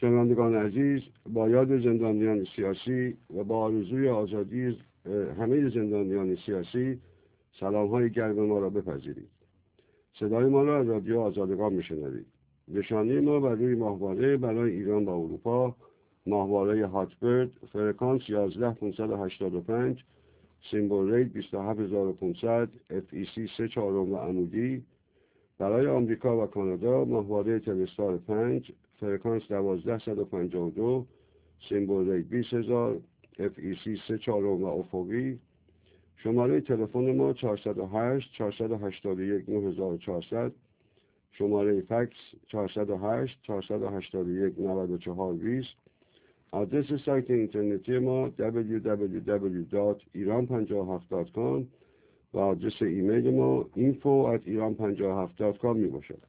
شنوندگان عزیز، با یاد زندانیان سیاسی و با آرزوی آزادی همه زندانیان سیاسی سلام‌های گرم ما را بپذیرید. صدای ما را از رادیو آزادگان میشنوید. نشانی ما بر روی ماهواره برای ایران با اروپا، ماهواره هاتبرد، فرکانس 11585، سیمبل ریت 27500، FEC 34 و عمودی. برای آمریکا و کانادا ماهواره تلستار 5، فرکانس 12152، سیمبل ریت 20000، FEC 34 و افقی. شماره تلفن ما 408 481 9400، شماره فکس 408 481 9420. آدرس سایت اینترنتی ما www.iran57.com و آدرس ایمیل ما info@iran57.com می باشد.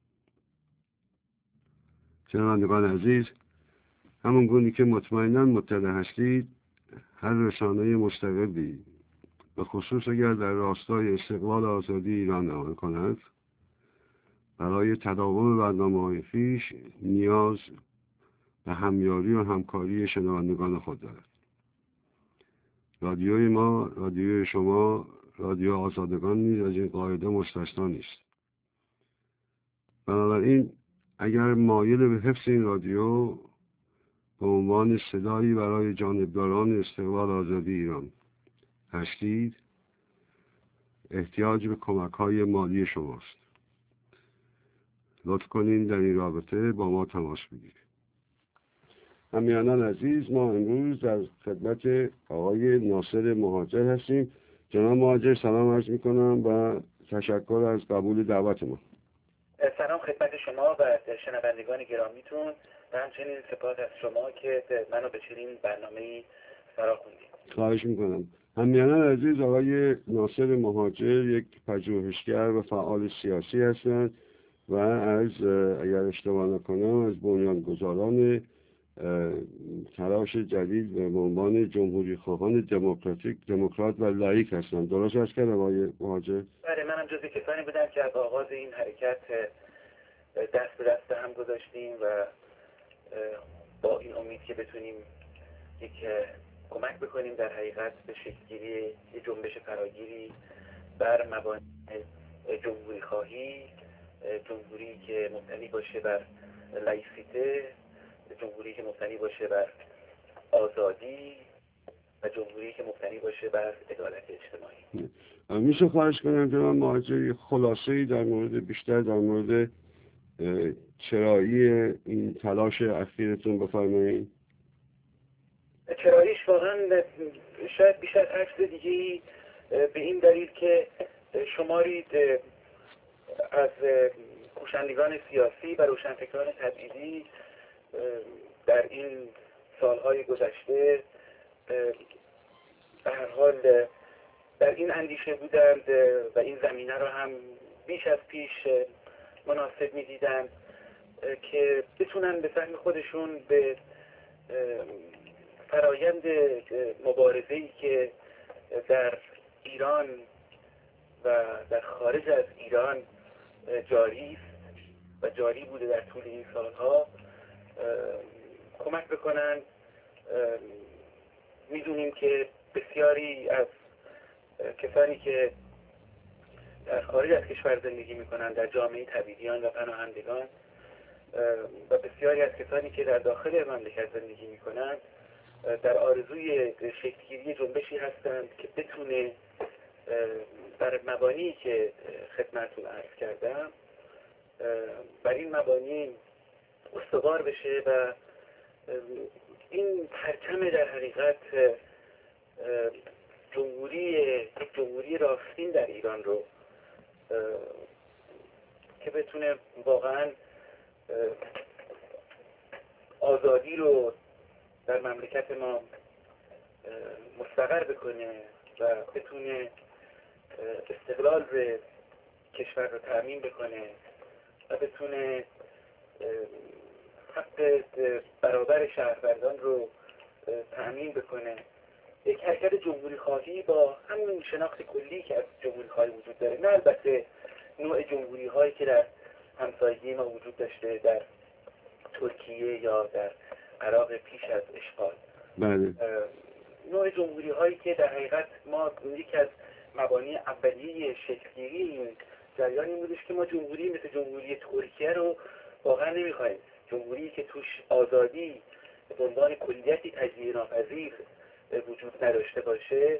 شنوندگان عزیز، همون گونی که مطمئناً مطلع هستید، هر رسانه مستقلی به خصوص اگر در راستای استقلال آزادی ایران عمل کند، برای تداوم برنامه‌های خویش نیاز به همیاری و همکاری شنوندگان خود دارد. رادیوی ما، رادیوی شما، رادیو آزادگان نیز از این قاعده مستثنا نیست. بنابراین اگر مایل به حفظ این رادیو به عنوان صدایی برای جانبداران استقلال آزادی ایران هستید، احتیاج به کمک‌های مالی شماست. لطف کنین در این رابطه با ما تماس بگیرید. همیهنان عزیز، ما امروز در خدمت آقای ناصر مهاجر هستیم. جناب مهاجر، سلام عرض میکنم و تشکر از قبول دعوت ما. سلام خدمت شما و شنوندگان گرامیتون و همچنین سپاس از شما که منو به چنین برنامه‌ای فراخوندید. خواهش میکنم. همیهنان عزیز، آقای ناصر مهاجر یک پژوهشگر و فعال سیاسی هستند و از اگر اشتباه نکنم از بنیانگذاران تلاش جدید به عنوان جمهوری خواهان دموکرات و لاییک هستند. درست است کردم آقای مهاجر؟ بله، منم جزو کسانی بودم که از آغاز این حرکت دست به دست هم گذاشتیم و با این امید که بتونیم یک کمک بکنیم در حقیقت به شکل‌گیری یک جنبش فراگیری بر مبانی جمهوری خواهی، جمهوری که مبتنی باشه بر لایسیته، جمهوری که مبتنی باشه بر آزادی و جمهوری که مبتنی باشه بر عدالت اجتماعی. میشه خواهش کنم جناب مهاجر خلاصه‌ای در مورد بیشتر در مورد چرایی این تلاش اخیرتون بفرمایید؟ چراییش واقعا شاید بیش از هر چیز دیگه‌ای به این دلیل که شمارید از کوشندگان سیاسی و روشنفکران تبعیدی در این سالهای گذشته به هر حال در این اندیشه بودند و این زمینه را هم بیش از پیش مناسب می‌دیدند که بتونن به فهم خودشون به فرایند مبارزه‌ای که در ایران و در خارج از ایران جاری است و جاری بوده در طول این سالها کمک بکنن. میدونیم که بسیاری از کسانی که در خارج از کشور زندگی میکنن، در جامعه تبعیدیان و پناهندگان و بسیاری از کسانی که در داخل مملکت زندگی میکنن، در آرزوی شکل‌گیری جنبشی هستند که بتونه بر مبانی که خدمتتون عرض کردم بر این مبانی استوار بشه و این پرچم در حقیقت یک جمهوری راستین در ایران رو که بتونه واقعا آزادی رو در مملکت ما مستقر بکنه و بتونه استقلال به کشور رو تأمین بکنه و بتونه حق برابر شهروندان رو تأمین بکنه. یک حرکت جمهوری خواهی با همون شناخت کلی که از جمهوری خواهی وجود داره، نه البته نوع جمهوری هایی که در همسایگی ما وجود داشته در ترکیه یا در عراق پیش از اشغال. بله. نوع جمهوری هایی که در حقیقت ما یکی از مبانی اولیه شکلگیری این جریان این بودش که ما جمهوری مثل جمهوری ترکیه رو واقعا نمیخوایم. جمهوری که توش آزادی به عنوان کلیتی تجزیه ناپذیر وجود نداشته باشه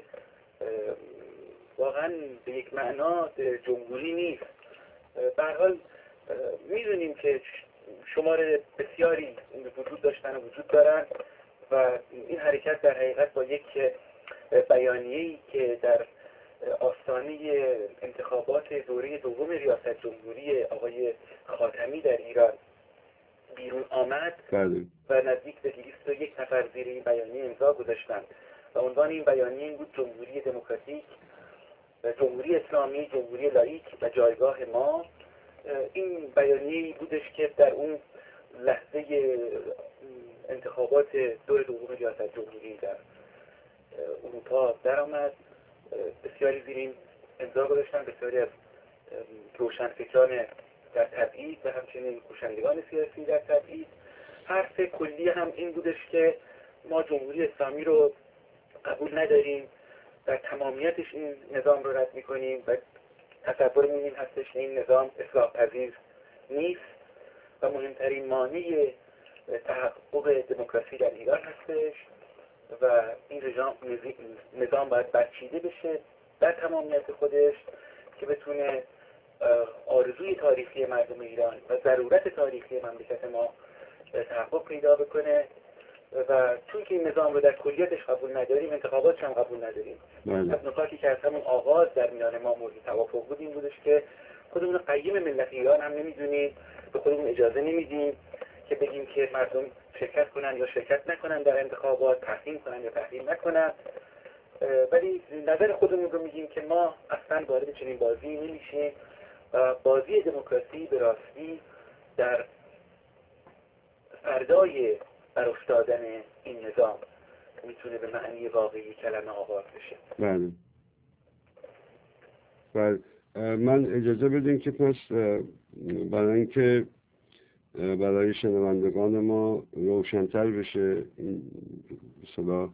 واقعا به یک معنا جمهوری نیست. به هر حال میدونیم که شمار بسیاری وجود داشتن و وجود دارن و این حرکت در حقیقت با یک بیانیه‌ای که در آستانه انتخابات دوره دوم ریاست جمهوری آقای خاتمی در ایران بیرون آمد و نزدیک به 201 نفر زیر این بیانیه امضا گذاشتند و عنوان این بیانیه این بود: جمهوری دموکراتیک، جمهوری اسلامی، جمهوری لاییک و جایگاه ما. این بیانیه‌ای بودش که در اون لحظه انتخابات دور دوم ریاست جمهوری در اروپا درآمد. بسیاری زیر این امضا گذاشتن، بسیاری از روشنفکران در تبعید و همچنین کوشندگان سیاسی در تبعید. حرف کلی هم این بودش که ما جمهوری اسلامی رو قبول نداریم، در تمامیتش این نظام رو رد میکنیم و تصورمون این هستش که این نظام اصلاح پذیر نیست و مهمترین مانع تحقق دموکراسی در ایران هستش و این نظام باید برچیده بشه در تمامیت خودش که بتونه آرزوی تاریخی مردم ایران و ضرورت تاریخی مملکت ما تحقق پیدا بکنه و چون که این نظام رو در کلیتش قبول نداریم، انتخاباتش هم قبول نداریم. از نکاتی که از همون آغاز در میان ما مورد توافق بود این بودش که خودمون قیم ملت ایران هم نمیدونیم، به خودمون اجازه نمیدیم که بگیم که مردم شرکت کنن یا شرکت نکنن در انتخابات، تحریم کنن یا تحریم نکنن، ولی نظر خودمون رو میگیم که ما اصلا وارد چنین بازی نمیشیم و بازی دموکراسی به راستی در فردای برافتادن این نظام میتونه به معنی واقعی کلمه آغاز بشه. بله. بله. من اجازه بدین که پس برای اینکه برای شنوندگان ما روشن‌تر بشه مثلا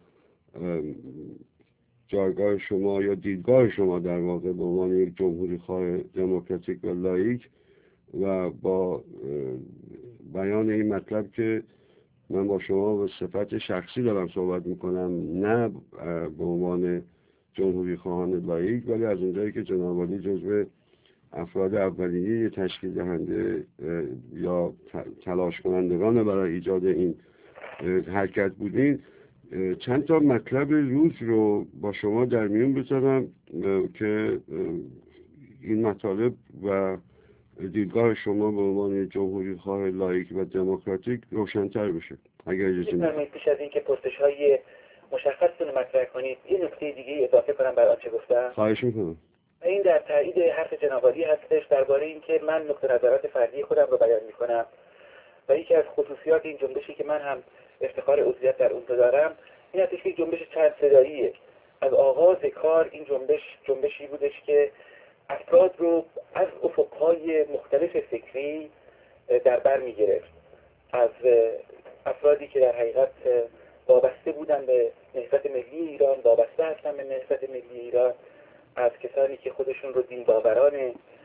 جایگاه شما یا دیدگاه شما در واقع به عنوان یک جمهوری خواه دموکراتیک و لاییک و با بیان این مطلب که من با شما به صفت شخصی دارم صحبت میکنم، نه به عنوان جمهوری خواهان لاییک، ولی از اونجایی که جناب عالی جزو افراد اولیه تشکیل دهنده یا تلاش کنندگان برای ایجاد این حرکت بودین، چند تا مطلب روز رو با شما در میون بذارم که این مطالب و دیدگاه شما به عنوان جمهوری خواه لاییک و دموکراتیک روشن‌تر بشه. اگر اجازه بدید پیش از اینکه پرسش‌های مشخصتون رو مطرح کنید یه نکته دیگه اضافه کنم بر آنچه گفتم. خواهش میکنم. این در تایید حرف جناب عالی هستش درباره اینکه من نقطه نظرات فردی خودم رو بیان میکنم و یکی از خصوصیات این جنبشی که من هم افتخار عضویت در اون دارم این هستش که جنبش چند صداییه. از آغاز کار این جنبشی بودش که افراد رو از افقهای مختلف فکری در بر میگرفت، از افرادی که در حقیقت وابسته بودن به نهضت ملی ایران، وابسته هستن به نهضت ملی ایران، از کسانی که خودشون رو دین باوران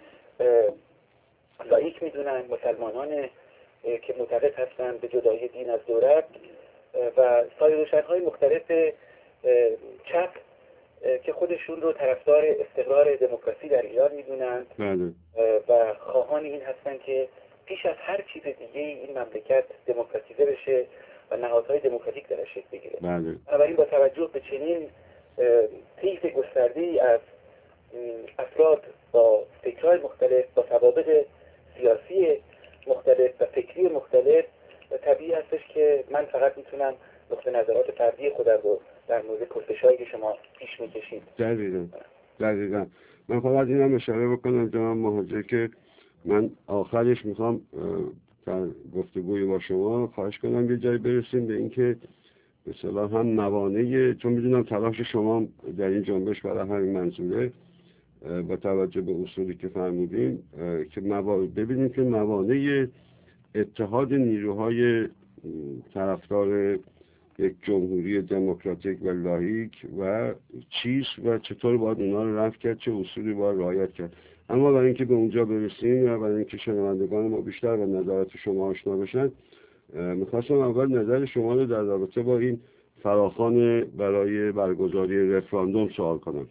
لاییک میدونن، مسلمانان که معتقد هستن به جدایی دین از دولت و سایر روشن‌های مختلف چپ که خودشون رو طرفدار استقرار دموکراسی در ایران میدونند و خواهان این هستن که پیش از هر چیز دیگه این مملکت دموکراتیزه بشه و نهادهای دموکراتیک درش شکل بگیره. بنابراین با توجه به چنین طیف گسترده‌ای از افراد با فکرهای مختلف، با سوابق سیاسی مختلف و فکری مختلف، طبیعی هستش که من فقط میتونم نقطه نظرات فردی خودم رو در مورد پرسش‌هایی که شما پیش میکشید. دقیقاً. من فقط اینم اشاره بکنم جناب مهاجر که من آخرش میخوام در گفتگوی با شما خواهش کنم یه جایی برسیم به اینکه به اصطلاح هم موانع، چون میدونم تلاش شما در این جنبش برای همین منظوره با توجه به اصولی که فرمودین که ببینیم که موانع اتحاد نیروهای طرفدار یک جمهوری دموکراتیک و لاییک و چیست و چطور باید اونا رو رفع کرد، چه اصولی باید رعایت کرد. اما برای اینکه به اونجا برسیم یا برای اینکه شنوندگان ما بیشتر به نظرات شما آشنا بشن، میخواستم اول نظر شما رو در رابطه با این فراخوان برای برگزاری رفراندوم سوال کنم.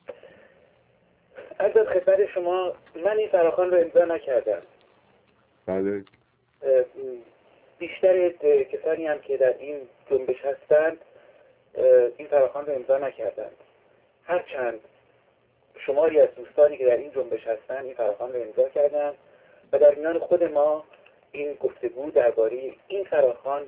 از خدمت شما، من این فراخوان رو امضا نکردم. بله. بیشتر کسانی هم که در این جنبش هستند این فراخوان رو امضا نکردند. هرچند شماری از دوستانی که در این جنبش هستند این فراخوان رو امضا کردند و در میان خود ما این گفتگو درباره این فراخوان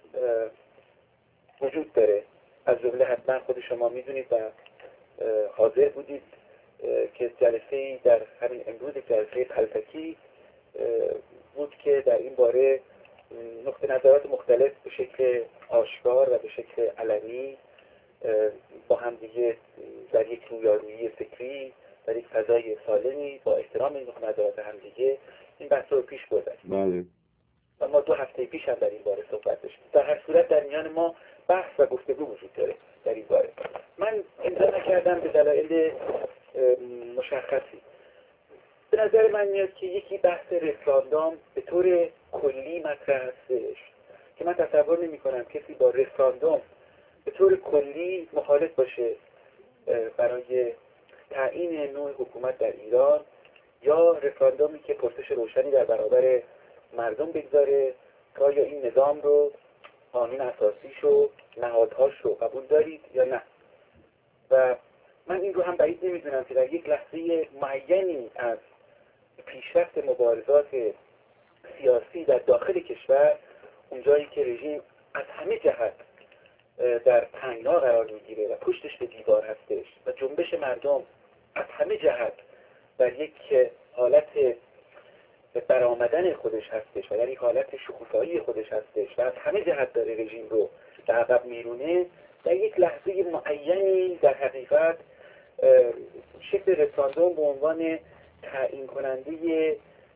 وجود داره. از جمله حتما خود شما میدونید و حاضر بودید که جلسه‌ای در همین امروز جلسه پلتکی بود که در این باره نقطه نظرات مختلف به شکل آشکار و به شکل علنی با همدیگه در یک رویارویی فکری در یک فضای سالمی با احترام این نقطه نظرات همدیگه این بحث رو پیش بردیم. بله. و ما 2 هفته پیش هم در این باره صحبت داشتیم. در هر صورت در میان ما بحث و گفتگو وجود داره در این باره. من امضا نکردم به دلایل مشخصی. به نظر من میاد که یکی بحث رفراندوم به طور کلی مطرح هستش که من تصور نمی کنم کسی با رفراندوم به طور کلی مخالف باشه برای تعیین نوع حکومت در ایران، یا رفراندومی که پرسش روشنی در برابر مردم بگذاره که آیا این نظام رو، قانون اساسیش و نهادهاش رو قبول دارید یا نه. و من این رو هم بعید نمیدونم که در یک لحظه معینی از پیشرفت مبارزات سیاسی در داخل کشور، اونجایی که رژیم از همه جهت در تنگنا قرار میگیره و پشتش به دیوار هستش و جنبش مردم از همه جهت در یک حالت برآمدن خودش هستش و در یک حالت شکوفایی خودش هستش و از همه جهت داره رژیم رو به عقب میرونه، در یک لحظه معینی در حقیقت شکل رفراندوم به عنوان تعیین کننده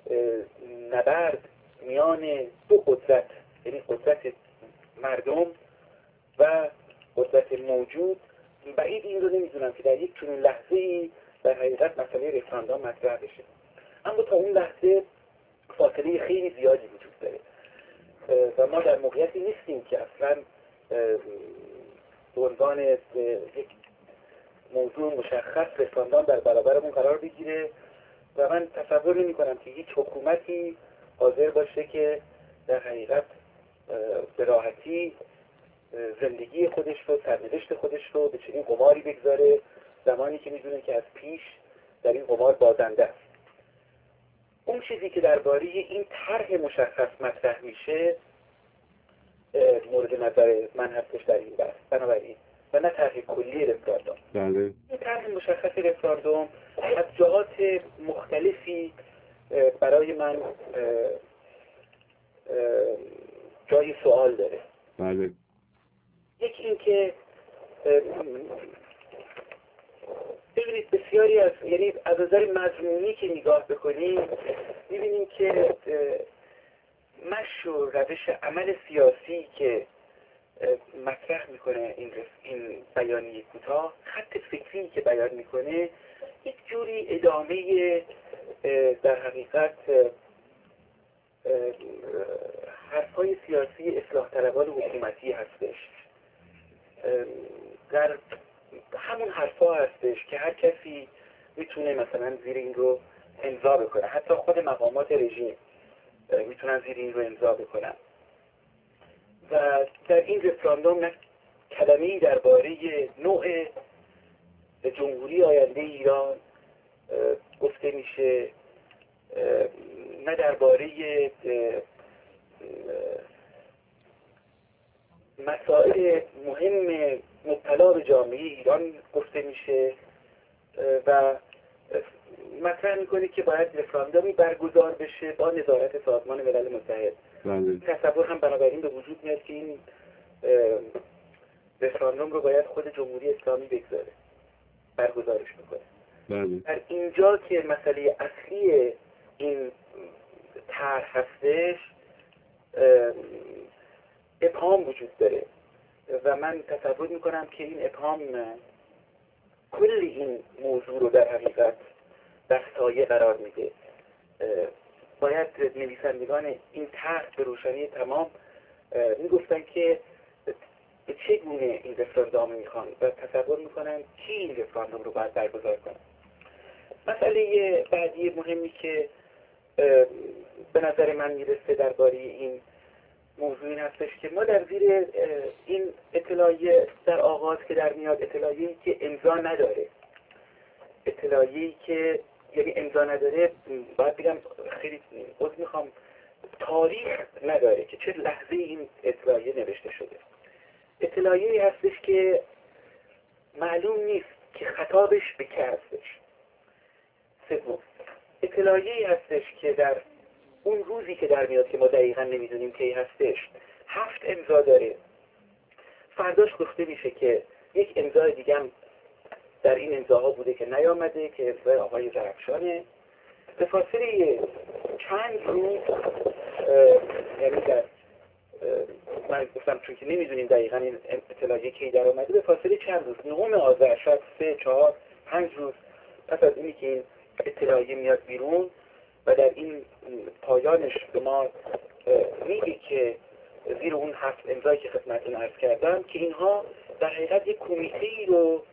نبرد میان 2 قدرت، یعنی قدرت مردم و قدرت موجود، بعید این رو نمیدونم که در یک چنین لحظه‌ای در حقیقت مسئله رفراندوم مطرح بشه. اما تا اون لحظه فاصله خیلی زیادی وجود داره و ما در موقعیتی نیستیم که اصلا به عنوان یک موضوع مشخص رفراندوم در برابرمون قرار بگیره و من تصور نمی کنم که هیچ حکومتی حاضر باشه که در حقیقت به راحتی زندگی خودش رو، سرنوشت خودش رو به چنین قماری بگذاره زمانی که میدونه که از پیش در این قمار بازنده است. اون چیزی که درباره این طرح مشخص مطرح میشه مورد نظر من هستش در این بحث، بنابراین و نه طرح کلی رفراندوم. بله. این طرح مشخص رفراندوم از جهات مختلفی برای من جای سوال داره. بله. یکی این که ببینید بسیاری از، یعنی از نظر مضمونی که نگاه بکنیم می‌بینیم که مشی و روش عمل سیاسی که مطرح میکنه این بیانیه کوتاه، خط فکری که بیان میکنه یک جوری ادامه در حقیقت حرفهای سیاسی اصلاح طلبان حکومتی هستش. در همون حرفا هستش که هر کسی میتونه مثلا زیر این رو امضا بکنه، حتی خود مقامات رژیم میتونن زیر این رو امضا بکنن. و در این رفراندوم نه کلمه‌ای درباره نوع جمهوری آینده ایران گفته میشه، نه درباره مسائل مهم مبتلا به جامعه ایران گفته میشه و مطرح میکنه که باید رفراندومی برگزار بشه با نظارت سازمان ملل متحد. بله. تصور هم بنابراین به وجود میاد که این رفراندوم رو باید خود جمهوری اسلامی بگذاره، برگزارش بکنه. بله. در اینجا که مسئله اصلی این طرح هستش ابهام وجود داره و من تصور میکنم که این ابهام کل این موضوع رو در حقیقت در سایه قرار میده. باید نویسندگان این طرح به روشنی تمام میگفتن که به چه گونه این رفراندوم میخوان و تصور میکنن کی این رفراندوم رو باید برگزار کنه. مسئله بعدی مهمی که به نظر من میرسه درباره این موضوع این هستش که ما در زیر این اطلاعیه در آغاز که در میاد، اطلاعیه‌ای که امضا نداره، اطلاعیه‌ای که یعنی امضا نداره، باید بگم خیلی عذر میخوام، تاریخ نداره که چه لحظه این اطلاعیه نوشته شده. اطلاعیه‌ای هستش که معلوم نیست که خطابش به که هستش. سوم، اطلاعیه‌ای هستش که در اون روزی که در میاد که ما دقیقا نمیدونیم کی هستش 7 امضا داره. فرداش گفته میشه که یک امضای دیگه هم در این امضاها بوده که نیامده که امضای آقای زرفشانه. به فاصله چند روز، یعنی در من گفتم چون که نمیدونیم دقیقا این اطلاعیه کی در آمده، به فاصله چند روز، 9 آذر، شاید 3 4 5 روز پس از اینی که این اطلاعیه میاد بیرون و در این پایانش به ما میگه که زیر اون 7 امضایی که خدمتتون عرض کردم که اینها در حقیقت یک کمیته‌ای رو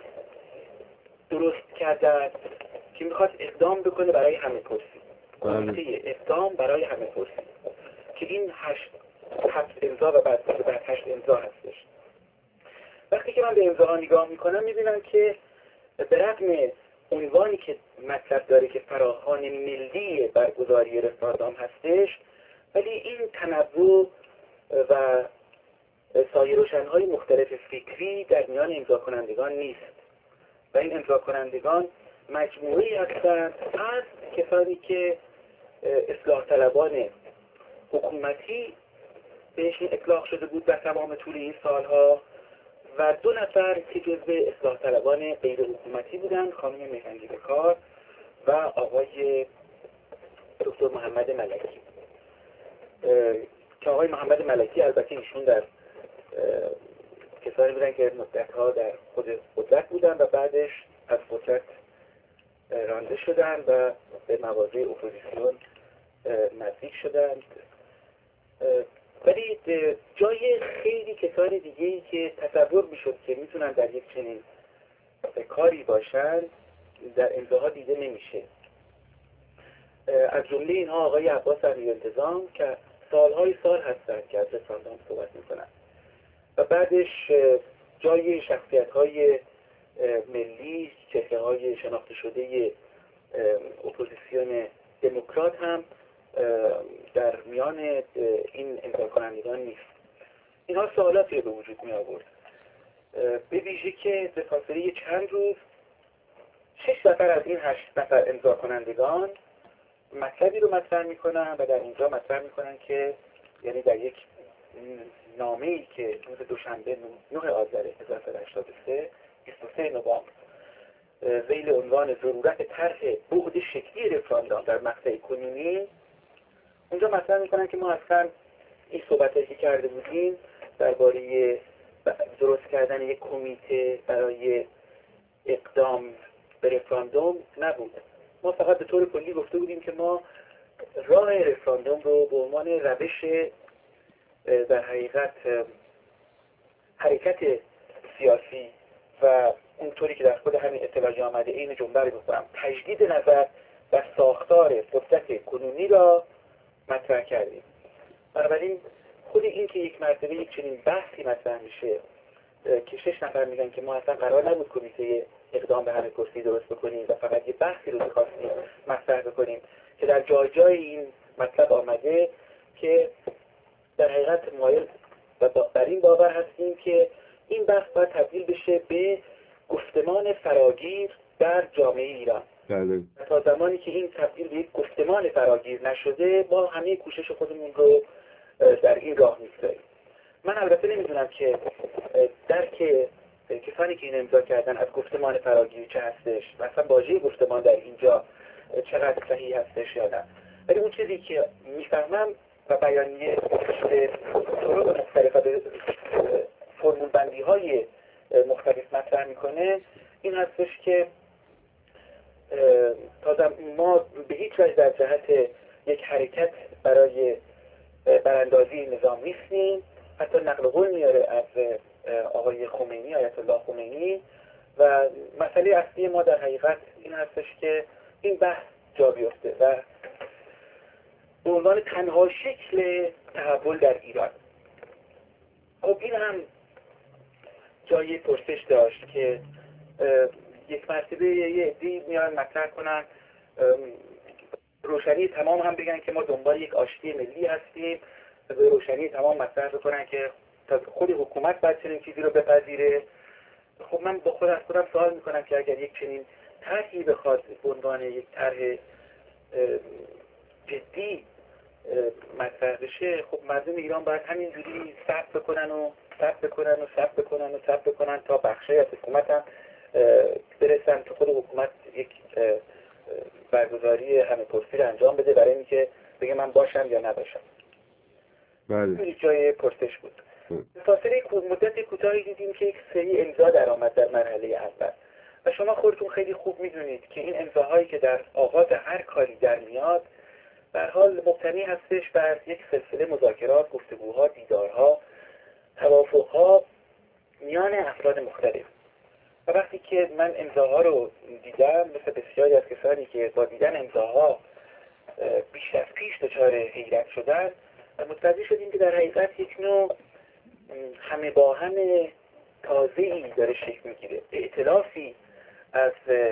درست کردن که میخواد اقدام بکنه برای همه پرسی. کمیته اقدام برای همه پرسی که این 7 امضا و بعد 8 امضا هستش. وقتی که من به امضاها نگاه میکنم میبینم که به رغم عنوانی که مطلب داره که فراخوان ملی برگزاری رفراندوم هستش، ولی این تنوع و سایر روشنهای مختلف فکری در میان امضا کنندگان نیست و این امضا کنندگان مجموعی هستند از کسانی که اصلاح طلبان حکومتی بهشون اطلاق شده بود در تمام طول این سالها و 2 نفر که جزو اصلاح طلبان غیر حکومتی بودن، خانم مهرنگی بکار و آقای دکتر محمد ملکی. که آقای محمد ملکی البته ایشون در کسانی بودن که مدتها در خود قدرت بودن و بعدش از قدرت رانده شدن و به مواضع اپوزیسیون نزدیک شدند. ولی جای خیلی کسان دیگه‌ای که تصور میشد که میتونن در یک چنین کاری باشن در امضاها دیده نمیشه. از جمله اینها آقای عباس علی‌انتظام که سالهای سال هستن که از رفراندوم صحبت میکنن و بعدش جای شخصیت‌های ملی، چهره‌های شناخته شده اپوزیسیون دموکرات هم در میان این امضا کنندگان نیست. اینها سوالاتی به وجود می آورد، به ویژه که به فاصله چند روز 6 نفر از این 8 نفر امضا کنندگان مطلبی رو مطرح میکنن و در اینجا مطرح میکنن که یعنی در یک نامه‌ای که روز دوشنبه 9 آذر 1383 23 نوامبر ذیل عنوان ضرورت طرح بعد شکلی رفراندوم در مقطع کنونی، اونجا مطرح میکنن که ما اصلا این صحبتایی که کرده بودیم درباره درست کردن یک کمیته برای اقدام به رفراندوم نبود. ما فقط به طور کلی گفته بودیم که ما راه رفراندوم رو به عنوان روش در حقیقت حرکت سیاسی و اونطوری که در خود همین اطلاعیه آمده این جمله رو گفتم تجدید نظر و ساختار فرصت کنونی را مطرح کردیم. بنابراین خود این که یک مرتبه یک چنین بحثی مطرح میشه که 6 نفر میگن که ما اصلا قرار نبود کمیته اقدام به همه پرسی درست بکنیم و فقط یه بحثی رو می‌خواستیم مطرح بکنیم که در جای این مطلب آمده که در حقیقت مایل و بر این باور هستیم که این بحث باید تبدیل بشه به گفتمان فراگیر در جامعه ایران. بله. تا زمانی که این تبدیل به یک گفتمان فراگیر نشده ما همه کوشش خودمون رو در این راه می‌گذاریم. من البته نمیدونم که درک کسانی که این امضا کردن از گفتمان فراگیر چه هستش، مثلا واژه گفتمان در اینجا چقدر صحیح هستش یا نه، ولی اون چیزی که میفهمم و بیانیه به طرق مختلف و به فرمول بندی های مختلف مطرح میکنه، این هستش که تازه ما به هیچ وجه در جهت یک حرکت برای براندازی نظام نیستیم. حتی نقل قول میاره از آقای خمینی، آیت الله خمینی، و مسئله اصلی ما در حقیقت این هستش که این بحث جا بیفته و به عنوان تنها شکل تحول در ایران. خب این هم جای پرسش داشت که یک مرتبه یه عده‌ای میان مطرح کنن، روشنی تمام هم بگن که ما دنبال یک آشتی ملی هستیم، به روشنی تمام مطرح بکنن که خود حکومت باید چنین چیزی رو بپذیره. خب من با خود از خودم سوال میکنم که اگر یک چنین طرحی بخواد به عنوان یک طرح جدی مطرح بشه، خب مردم ایران باید همینجوری ثبت بکنن تا بخشی از حکومت هم برسن که خود حکومت یک برگزاری همه پرسی رو انجام بده برای اینکه بگه من باشم یا نباشم. بله. این جای پرسش بود. به فاصله مدت کوتاهی دیدیم که یک سری امضا در آمد در مرحله اول و شما خودتون خیلی خوب میدونید که این امضاهایی که در آغاز هر کاری در میاد به هر حال مبتنی هستش بر یک سلسله مذاکرات، گفتگوها، دیدارها، توافقها میان افراد مختلف. و وقتی که من امضاها رو دیدم، مثل بسیاری از کسانی که با دیدن امضاها بیش از پیش دچار حیرت شدن، متوجه شدیم که در حقیقت یک نوع همه با هم تازه‌ای داره شکل میگیره. ائتلافی از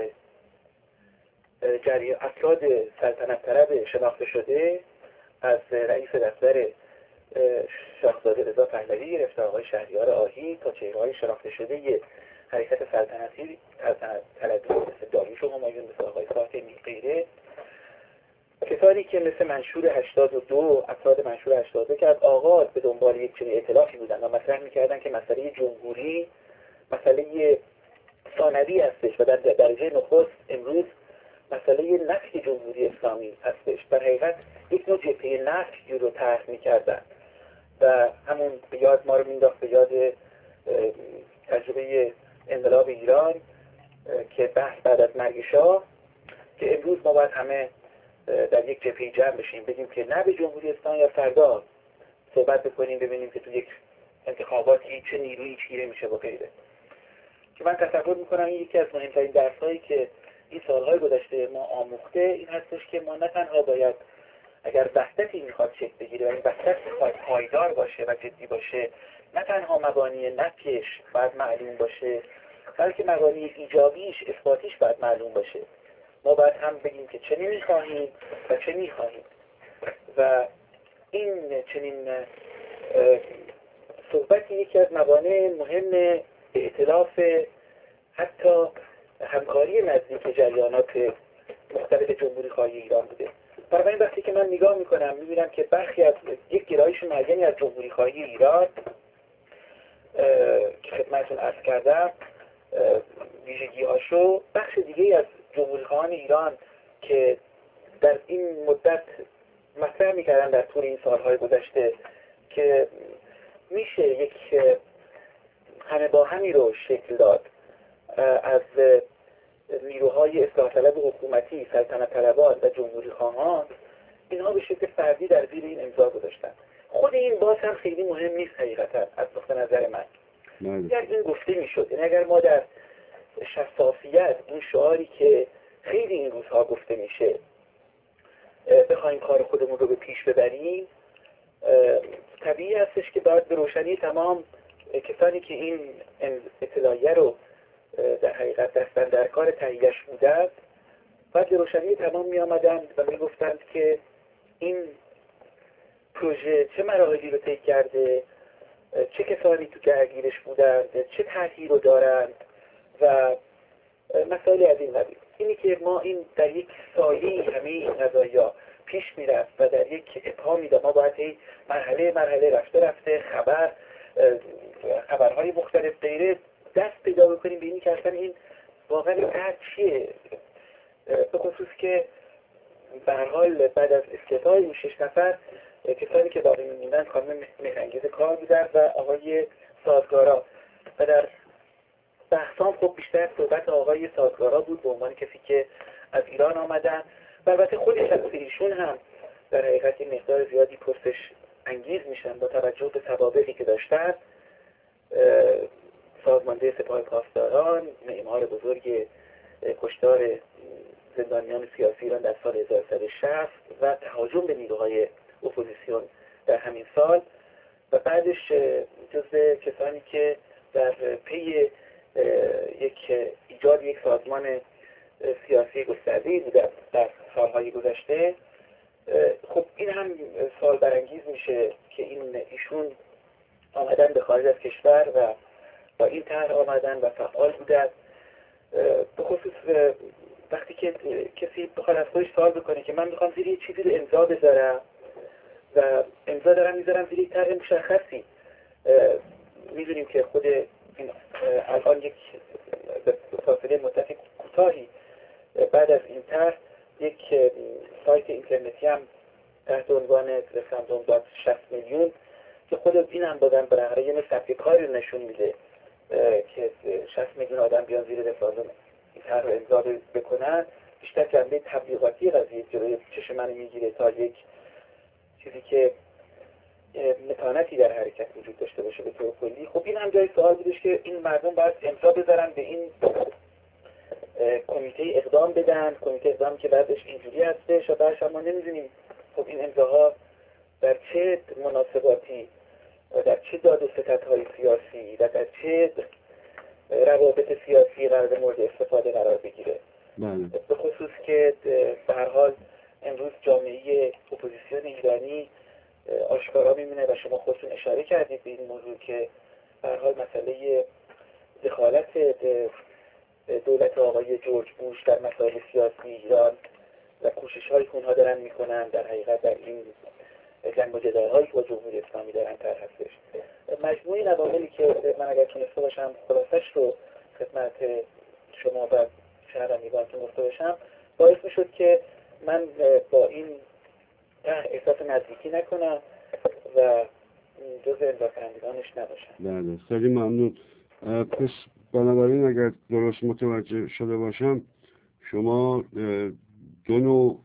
افراد سلطنت طلب شناخته شده، از رئیس دفتر شاهزاده رضا پهلوی گرفته آقای شهریار آهی تا چهره‌های شناخته شده حرکت سلطنتی طلبی مثل داریوش و همایون، مثل آقای فاطمی، غیره کسانی که مثل منشور 82، افراد منشور 82 که از آغاز به دنبال یک چنین ائتلافی بودن و مطرح می‌کردن که مسئله جمهوری مسئله ثانوی هستش و در درجه نخست امروز مسئله نفی جمهوری اسلامی هستش. در حقیقت یک نوع جبهه نفی رو طرح می‌کردن و همون به یاد ما رو مینداخت به یاد تجربه انقلاب ایران که بحث بعد از مرگ شاه، که امروز ما باید همه در یک جبهه جمع بشیم، بگیم که نه به جمهوری اسلامی، یا فردا صحبت بکنیم ببینیم که تو یک انتخاباتی چه نیرویی چیره میشه و غیره. که من تصور میکنم این یکی از مهمترین درس‌هایی که این سالهای گذشته ما آموخته این هستش که ما نه تنها باید اگر وحدتی میخواد شکل بگیره و این وحدت میخواد پایدار باشه و جدی باشه، نه تنها مبانی نفیش باید معلوم باشه، بلکه مبانی ایجابیش، اثباتیش باید معلوم باشه. ما باید هم بگیم که چه نمیخواهیم و چه میخواهیم و این چنین صحبتی یکی از موانع مهم ائتلاف حتی همکاری نزدیک جریانات مختلف جمهوری خواهی ایران بوده. برای این وقتی که من نگاه میکنم میبینم که برخی از یک گرایش معینی از جمهوری خواهی ایران که خدمتتون عرض کردم ویژگی هاشو، بخش دیگه از جمهوری خواهان ایران که در این مدت مطرح میکردن در طول این سالهای گذشته که میشه یک همه با همی رو شکل داد از نیروهای اصلاح طلب حکومتی، سلطنت طلبان و جمهوری خواهان، اینها به شکل فردی در زیر این امضا گذاشتن. خود این باز هم خیلی مهم نیست حقیقتا از نقطه نظر من. اگر این گفته میشد، یعنی اگر ما در شفافیت اون شعاری که خیلی این روزها گفته میشه بخوایم کار خودمون رو به پیش ببریم، طبیعی هستش که باید به روشنی تمام کسانی که این اطلاعیه رو در حقیقت دستن در کار تهیه‌اش بودند، باید به روشنی تمام می آمدند و می گفتند که این پروژه چه مراحلی رو طی کرده، چه کسانی تو درگیرش بودند، چه طرحی رو دارند و مسائلی از این قبیل. اینی که ما این در یک سایه همه این قضایا پیش میرفت و در یک ابهامی ما باید مرحله رفته خبرهای مختلف غیره دست پیدا بکنیم به اینی که اصلا این واقعا این طرح چیه، به خصوص که به هر حال بعد از استعفای این 6 نفر کسانی که باقی می‌موندن خانم مهرانگیز کار بودن و آقای سازگارا. و در بحثام خب بیشتر صحبت آقای سازگارا بود به عنوان کسی که از ایران آمدن و البته خودش از ایشون هم در حقیقت مقدار زیادی پرسش انگیز میشن با توجه به سوابقی که داشتن. سازمانده سپاه پاسداران، معمار بزرگ کشتار زندانیان سیاسی ایران در سال 1360 و تهاجم به نیروهای اپوزیسیون در همین سال و بعدش جزو کسانی که در پی ایجاد یک سازمان سیاسی گسترده‌ای بوده در سالهای گذشته. خب این هم سوال برانگیز میشه که ایشون آمدن به خارج از کشور و با این طرح آمدن و فعال بودن. به خصوص وقتی که کسی بخواد از خودش سوال بکنه که من میخوام زیر یه چیزی رو امضا بذارم و امضا دارم میذارم زیر یک طرح مشخصی، میدونیم که خود این الان یک فاصله مدت کوتاهی بعد از این طرح یک سایت اینترنتی هم تحت عنوان referendum.60 میلیون که خود این هم دادن برای یه صفحه کاری نشون میده که 60 میلیون آدم بیان زیر رفراندوم این طرح رو امضا بکنن، بیشتر جنبه تبلیغاتی قضیه جلوی چشم من میگیره تا یک چیزی که متانتی در حرکت وجود داشته باشه به طور کلی. خب این هم جای سوال بودش که این مردم باید امضا بذارن به این کمیته اقدام بدن، کمیته اقدام که بعدش اینجوری هستش و بعدش ما نمیدونیم خب این امضاها در چه مناسباتی و در چه داد و ستدهای سیاسی و در چه روابط سیاسی قرار مورد استفاده قرار بگیره. به خصوص که به هر حال امروز جامعه اپوزیسیون ایرانی آشکارا میمونه و شما خودتون اشاره کردید به این موضوع که به هر حال مسئله دخالت دولت آقای جورج بوش در مسائل سیاسی ایران و کوشش‌هایی که اونها دارن میکنن در حقیقت در این جنگ و جدال‌هایی که با جمهوری اسلامی دارن طرح هستش. مجموعه عواملی که من اگر تونسته باشم خلاصش رو خدمت شما و شنوندگانتون گفته باشم باعث میشد که من با این احساس نزدیکی نکنم و جزء امضا کنندگانش نباشم. بله خیلی ممنون. پس بنابراین اگر درست متوجه شده باشم شما دو نوع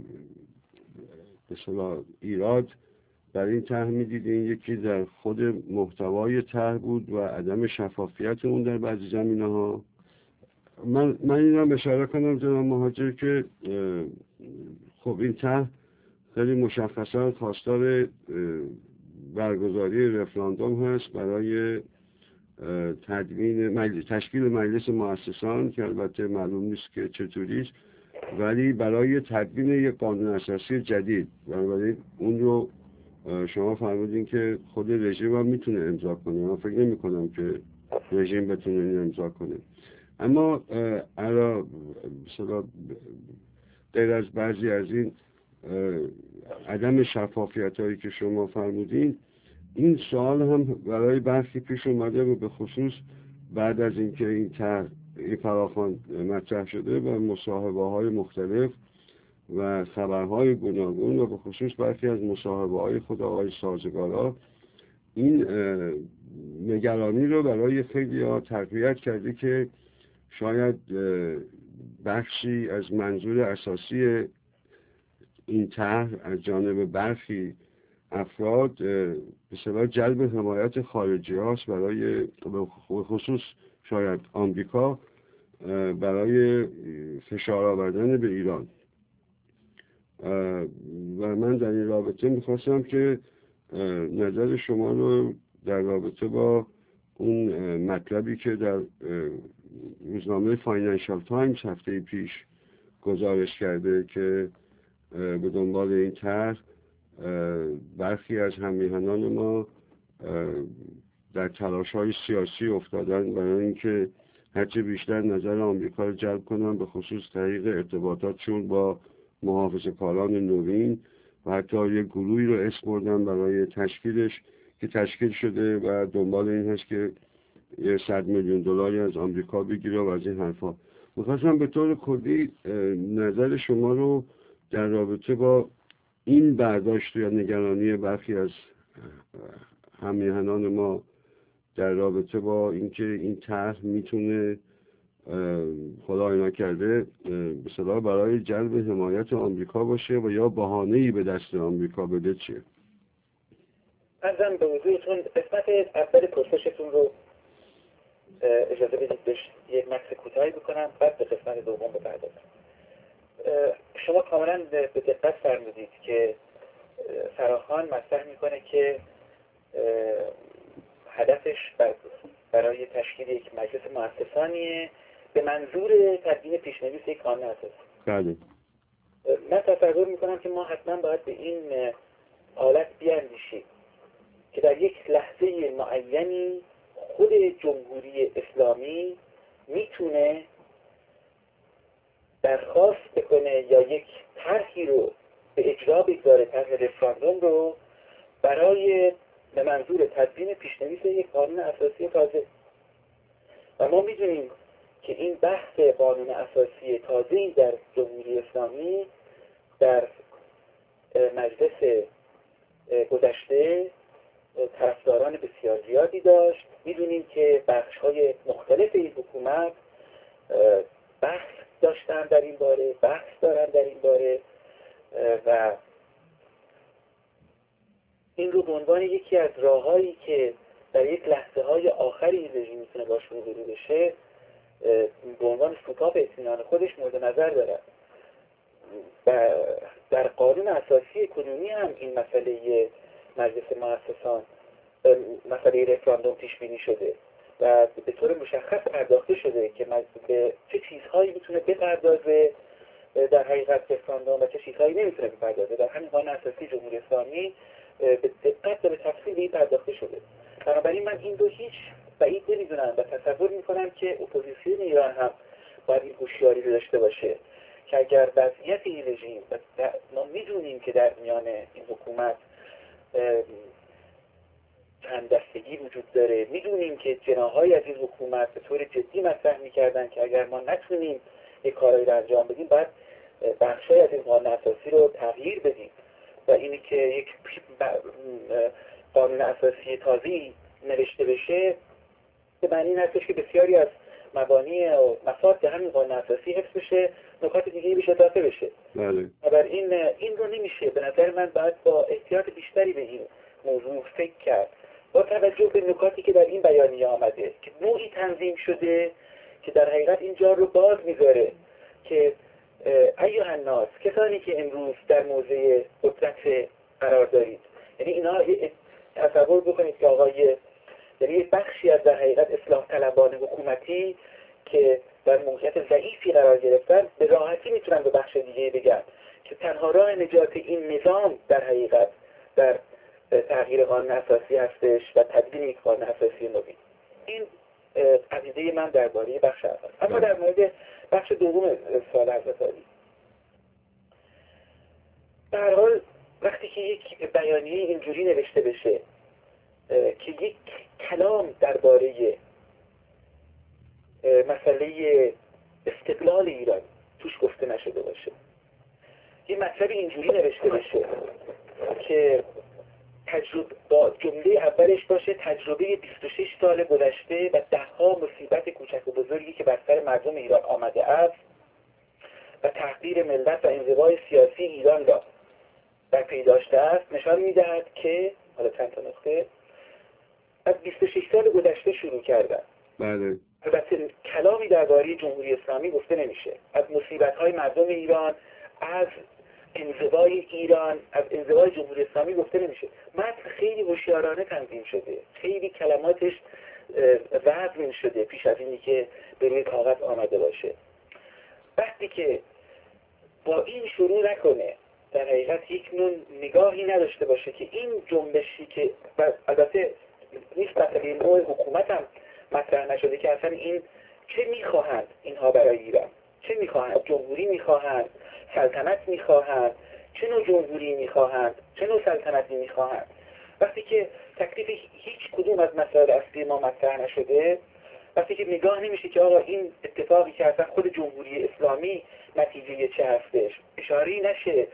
به اصطلاح ایراد در این طرح می‌دیدین، یکی در خود محتوای طرح بود و عدم شفافیت اون در بعضی زمینه‌ها. من این رو اشاره کنم جناب مهاجر که خب این طرح خیلی مشخصا خواستار برگزاری رفراندوم هست برای تشکیل مجلس مؤسسان که البته معلوم نیست که چطوریست، ولی برای تدوین یک قانون اساسی جدید. بنابراین اون رو شما فرمودین که خود رژیم هم میتونه امضا کنه. من فکر نمی کنم که رژیم بتونه این امضا کنه. اما غیر از بعضی از این عدم شفافیت هایی که شما فرمودین، این سوال هم برای برخی پیش اومده و به خصوص بعد از اینکه این فراخوان مطرح شده و مصاحبه های مختلف و خبرهای گوناگون و به خصوص برخی از مصاحبه های خود آقای سازگارا این نگرانی رو برای خیلی ها تقویت کرده که شاید بخشی از منظور اساسی این طرح از جانب برخی افراد به اصطلاح جلب حمایت خارجی هاست برای خصوص شاید آمریکا برای فشار آوردن به ایران. و من در این رابطه میخواستم که نظر شما رو در رابطه با اون مطلبی که در روزنامه فاینانشال تایمز هفته پیش گزارش کرده که به دنبال این طرح برخی از هم‌میهنان ما در تلاش‌های سیاسی افتادن برای اینکه هرچه بیشتر نظر آمریکا رو جلب کنن، به خصوص طریق ارتباطاتشون با محافظه‌کاران نوین و حتی یک گروهی رو اسم بردن برای تشکیلش که تشکیل شده و دنبال این هست که $100 میلیون از آمریکا بگیره و از این حرفا. میخواستم به طور کلی نظر شما رو در رابطه با این برداشت یا نگرانی برخی از همیهنان ما در رابطه با اینکه این طرح میتونه خدای نکرده به صلاح برای جلب حمایت آمریکا باشه و یا بهانه‌ای به دست آمریکا بده چیه؟ ارزم به حضورتون قسمت اول پرسشتون رو اجازه بدید بهش یک مکس کوتاهی بکنم، بعد به قسمت دوم بپردازم. شما کاملا به دقت فرمودید که فراخوان مطرح میکنه که هدفش برای تشکیل یک مجلس مؤسسانیه به منظور تدوین پیشنویس یک قانون اساسی. بله. من تصور میکنم که ما حتما باید به این حالت بیاندیشیم که در یک لحظه معینی خود جمهوری اسلامی میتونه درخواست بکنه یا یک طرحی رو به اجرا بگذاره، طرح رفراندوم رو برای به منظور تدوین پیشنویس یک قانون اساسی تازه. و ما میدونیم که این بحث قانون اساسی تازه‌ای در جمهوری اسلامی در مجلس گذشته طرفداران بسیار زیادی داشت. میدونیم که بخش‌های مختلف این حکومت بحث داشتن در این باره، بحث دارن در این باره و این رو به عنوان یکی از راه‌هایی که در یک لحظه‌های آخری این رژیم میتونه باش روبرو بشه به عنوان ستاپ اطمینان خودش مورد نظر دارد. و در قانون اساسی کنونی هم این مسئله مجلس مؤسسان، مسئله رفراندوم پیش بینی شده و به طور مشخص پرداخته شده که به چه چیزهایی میتونه بپردازه در حقیقت رفراندوم و چه چیزهایی نمیتونه بپردازه. در همین قانون اساسی جمهوری اسلامی به دقت و به تفصیل به این پرداخته شده. بنابراین من این رو هیچ بعید نمیدونم و تصور میکنم که اپوزیسیون ایران هم باید این هوشیاری رو داشته باشه که اگر وضعیت این رژیم ما میدونیم که در میان این حکومت چند دستگی وجود داره، میدونیم که جناح‌های از این حکومت به طور جدی مطرح میکردن که اگر ما نتونیم یک کارایی رو انجام بدیم باید بخشای از این قانون اساسی رو تغییر بدیم و اینی که یک قانون اساسی تازه‌ای نوشته بشه به معنی این هستش که بسیاری از مبانی و مفاد همین قانون اساسی حفظ بشه، نکات دیگه‌ای بشه اضافه بشه. بله. این رو نمیشه. به نظر من باید با احتیاط بیشتری به این موضوع فکر کرد با توجه به نکاتی که در این بیانیه آمده که نوعی تنظیم شده که در حقیقت این جا رو باز میذاره که ایها الناس، کسانی که امروز در موضع قدرت قرار دارید، یعنی اینا تصور بکنید که آقای یعنی یک بخشی از در حقیقت اصلاح طلبان حکومتی که در موقعیت ضعیفی قرار گرفتن به راحتی میتونن به بخش دیگه بگن که تنها راه نجات این نظام در حقیقت در تغییر قانون اساسی هستش و تدوین یک قانون اساسی نوین. این عقیده من درباره بخش اول. اما در مورد بخش دوم سوال حضرت عالی، به هر حال وقتی که یک بیانیه اینجوری نوشته بشه که یک کلام درباره مسئله استقلال ایران توش گفته نشده باشه، یه مطلب اینجوری نوشته بشه که با جمله اولش باشه تجربه 26 سال گذشته و ده‌ها مصیبت کوچک و بزرگی که بر سر مردم ایران آمده است و تحقیر ملت و انزوای سیاسی ایران را در پی داشته است، نشان می‌دهد که حالا چند تا نقطه از 26 سال گذشته شروع کردن. بله. البته کلامی درباره جمهوری اسلامی گفته نمیشه، از مصیبت‌های مردم ایران، از انزوای ایران، از انزوای جمهوری اسلامی گفته نمیشه. متن خیلی هوشیارانه تنظیم شده، خیلی کلماتش وزن شده پیش از اینی که به روی کاغذ آمده باشه. وقتی که با این شروع نکنه، در حقیقت یک نوع نگاهی نداشته باشه که این جنبشی که البته نیست مثلا نوع حکومت هم مطرح نشده که اصلا این چه میخواهند اینها برای ایران، چه میخواهند، جمهوری میخواهند، سلطنت میخواهند، چه نوع جمهوری میخواهند، چه نوع سلطنتی میخواهند. وقتی که تکلیف هیچ کدوم از مسائل اصلی ما مطرح نشده، وقتی که نگاه نمیشه که آقا این اتفاقی که اصلا خود جمهوری اسلامی نتیجه چه هستش، اشاره‌ای نشه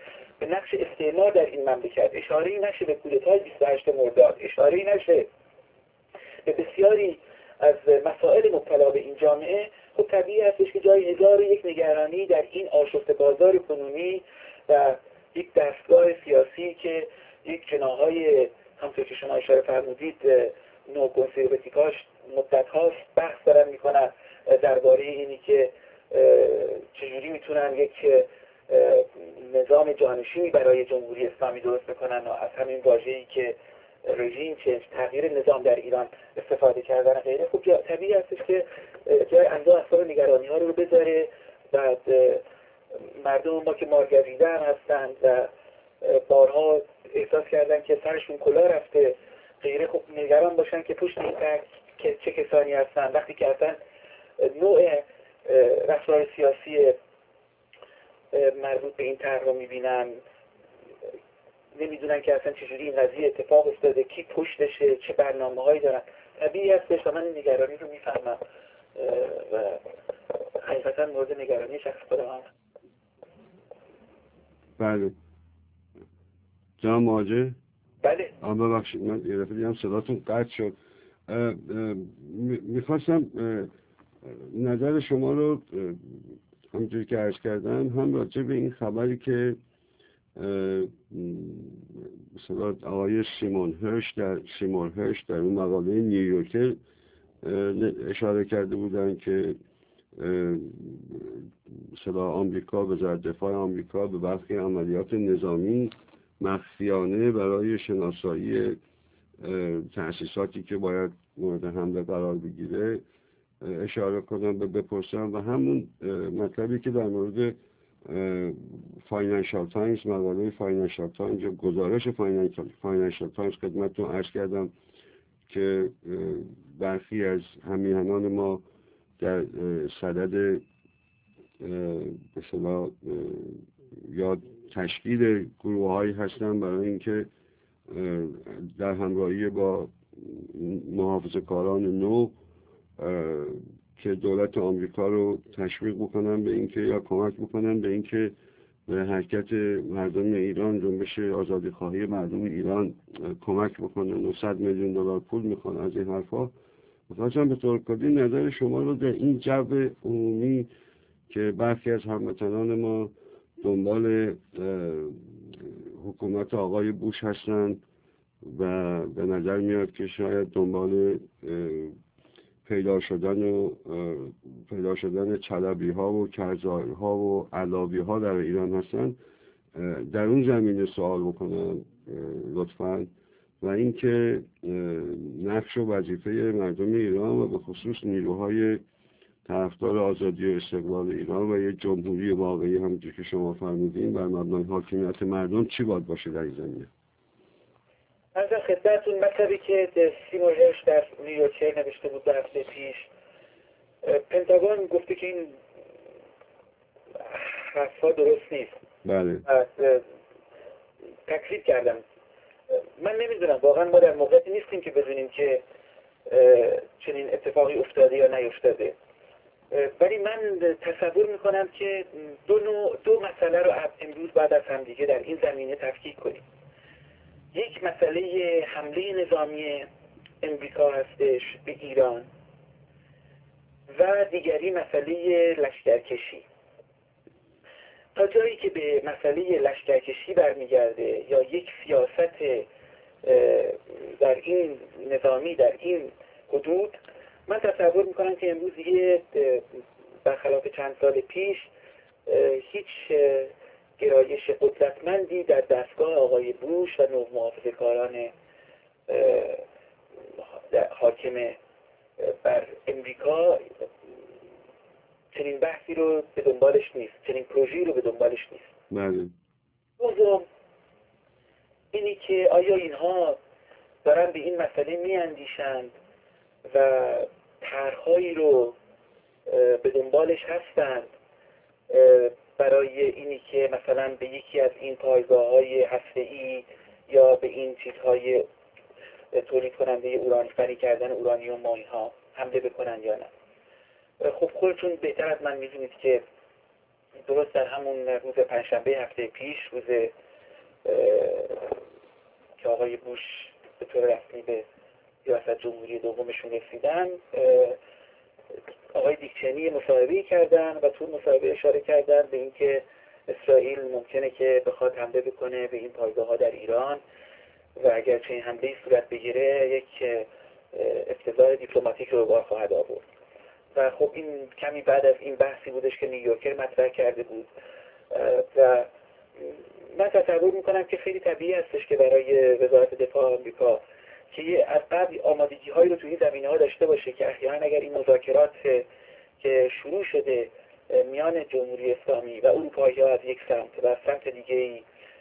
به نقش استعمار در این مملکت، اشاره‌ای نشه به کودتای 28 مرداد، اشاره‌ای نشه به بسیاری از مسائل مبتلا به این جامعه، خب طبیعی هستش که جای هزار و یک نگرانی در این آشفته بازار کنونی و یک دستگاه سیاسی که یک جناح‌های همونطور که شما اشاره فرمودید نوکنسرواتیکاش مدت هاست بحث دارن میکنن درباره اینی که چجوری میتونن یک نظام جانشینی برای جمهوری اسلامی درست بکنن و از همین واژه‌ای که رژیم چنج، تغییر نظام در ایران استفاده کردن غیره. خب طبیعی هستش که جای انواع اقسام نگرانی ها رو بذاره. بعد مردم ما که مارگزیدن هستند و بارها احساس کردن که سرشون کلا رفته غیره، خب نگران باشن که پشت این که چه کسانی هستن. وقتی که اصلا نوع رفتار سیاسی مربوط به این طرح رو میبینن، نمیدونن که اصلا چجوری این قضیه اتفاق افتاده، کی پشتشه، چه برنامه‌هایی دارن. طبیعی هستش و من این نگرانی رو میفهمم و حقیقتا مورد نگرانی شخص خودم هم. بله جناب مواجه. بله ببخشید من یه دفعه دیدم صداتون قطع شد. میخواستم نظر شما رو همونجوری که عرض کردم هم راجع به این خبری که مثلا آقای سیمون هرش در اون مقاله نیویورکر اشاره کرده بودن که مثلا آمریکا، وزارت دفاع آمریکا به برخی عملیات نظامی مخفیانه برای شناسایی تأسیساتی که باید مورد حمله قرار بگیره اشاره کنم بپرسم. و همون مطلبی که در مورد فاینانشال تایمز، مقاله فاینانشال تایمز یا گزارش فاینانشال تایمز خدمتتون عرض کردم که برخی از همیهنان ما در صدد مثلا یا تشکیل گروه‌هایی هستن برای اینکه در همراهی با محافظه‌کاران نو که دولت آمریکا رو تشویق بکنن به اینکه یا کمک بکنن به اینکه به حرکت مردم ایران، جنبش آزادی خواهی مردم ایران کمک بکنن و $100 میلیون پول میخوان از این حرفا. میخواستم به طور کلی نظر شما رو در این جو عمومی که برخی از هموطنان ما دنبال حکومت آقای بوش هستن و به نظر میاد که شاید دنبال پیدا شدن چلبی ها و کرزایی ها و علابی ها در ایران هستن، در اون زمینه سوال بکنم لطفاً. و اینکه نقش و وظیفه مردم ایران و به خصوص نیروهای طرفدار آزادی و استقلال ایران و یه جمهوری واقعی همونجور که شما فرمودین بر مبنای حاکمیت مردم چی باید باشه در این زمینه؟ از خدمتتون مطلبی که سیمون هرش در نیویورکر نوشته بود در هفته پیش، پنتاگون گفته که این حرفا درست نیست. بله. تکذیب کردم. من نمیدونم، واقعا ما در موقعیتی نیستیم که بدونیم که چنین اتفاقی افتاده یا نیفتاده، ولی من تصور میکنم که دو مسئله رو امروز بعد از همدیگه در این زمینه تفکیک کنیم. یک مسئله حمله نظامی امریکا هستش به ایران و دیگری مسئله لشکرکشی. تا جایی که به مسئله لشکرکشی برمیگرده یا یک سیاست در این نظامی در این حدود، من تصور میکنم که امروز دیگه برخلاف چند سال پیش هیچ گرایش قدرتمندی در دستگاه آقای بوش و نو محافظه‌کاران حاکم بر امریکا چنین بحثی رو به دنبالش نیست، چنین پروژه‌ای رو به دنبالش نیست. بله. دوم اینی که آیا اینها دارن به این مسئله میاندیشند و طرح‌هایی رو به دنبالش هستند برای اینی که مثلا به یکی از این پایگاه‌های هسته‌ای یا به این چیزهای تولید کننده اورانی کردن اورانیوم و اینها حمله بکنن یا نه. خب خودتون بهتر از من می‌دونید که درست در همون روز پنجشنبه هفته پیش، روز که آقای بوش به طور رسمی به ریاست جمهوری دومشون رسیدن، آقای دیک چینی مصاحبه‌ای کردن و تو مصاحبه اشاره کردن به اینکه اسرائیل ممکنه که بخواد حمله بکنه به این پایگاه‌ها در ایران و اگر چنین حمله‌ای صورت بگیره یک افتضاح دیپلماتیک رو به بار خواهد آورد. و خب این کمی بعد از این بحثی بودش که نیویورکر مطرح کرده بود و من تصور میکنم که خیلی طبیعی هستش که برای وزارت دفاع آمریکا که از قبل آمادگی هایی رو توی این زمینه ها داشته باشه که احیانا اگر این مذاکرات که شروع شده میان جمهوری اسلامی و اروپایی ها از یک سمت و از سمت دیگه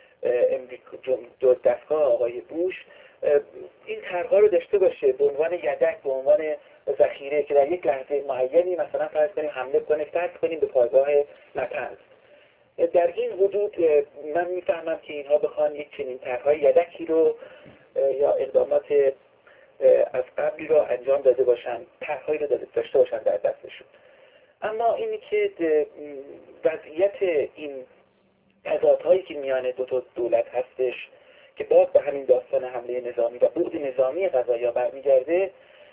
دستگاه آقای بوش این طرح‌ها رو داشته باشه به عنوان یدک، به عنوان ذخیره که در یک لحظه معینی مثلا فرض کنیم حمله کنیم، فرض کنیم به پایگاه نطنز. در این حدود من میفهمم که اینها بخوان یک چنین طرح‌های یدکی رو یا اقدامات از قبلی رو انجام داده باشن، طرح‌هایی رو داشته باشن در دستشون. اما اینی که وضعیت این تضادهایی که میان دو تا دولت هستش که باز به همین داستان حمله نظامی و بعد نظامی قضایا برمیگرده،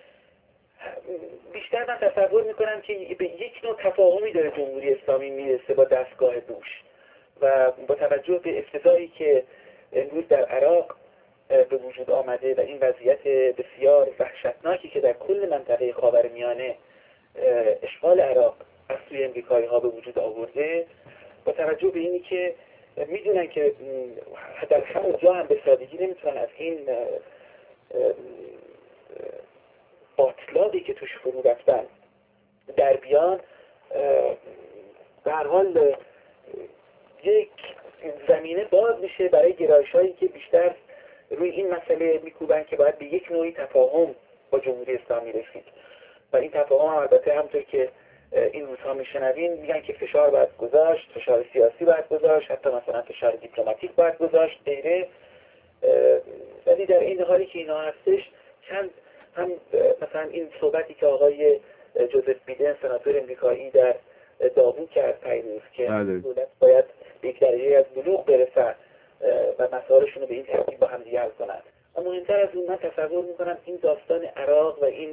بیشتر من تصور میکنم که به یک نوع تفاهمی داره جمهوری اسلامی میرسه با دستگاه بوش و با توجه به افتضاحی که امروز در عراق به وجود آمده و این وضعیت بسیار وحشتناکی که در کل منطقه خاورمیانه اشغال عراق از سوی امریکایی‌ها به وجود آورده، با توجه به اینی که میدونن که در همون جا هم به سادگی نمیتونن از این باطلاقی که توش فرو رفتن در بیان، به هر حال یک زمینه باز میشه برای گرایش‌هایی که بیشتر روی این مسئله میکوبن که باید به یک نوعی تفاهم با جمهوری اسلامی رسید و این تفاهم البته همونطور که این روزها میشنویم میگن که فشار باید گذاشت، فشار سیاسی باید گذاشت، حتی مثلا فشار دیپلماتیک باید گذاشت غیره. ولی در این حالی که اینا هستش چند هم مثلا این صحبتی که آقای جوزف بیدن سناتور امریکایی در داوود کرد پیروز که دولت باید به یک درجه از بلوغ برسن و مسائلشون رو به این ترتیب با هم دیگه حل کنن. اما مهمتر از اون من تصور میکنم این داستان عراق و این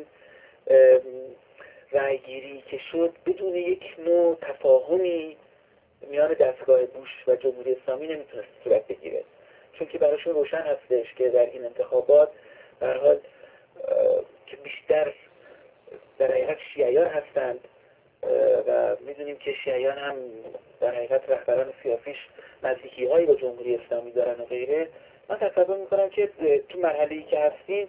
رأیگیری که شد بدون یک نوع تفاهمی میان دستگاه بوش و جمهوری اسلامی نمیتونست صورت بگیره، چون که براشون روشن هستش که در این انتخابات به هر حال که بیشتر در حقیقت شیعیان هستند و میدونیم که شیعیان هم در حقیقت رهبران سیاسیش نزدیکی هایی با جمهوری اسلامی دارن و غیره. من تصور میکنم که تو مرحله‌ای که هستیم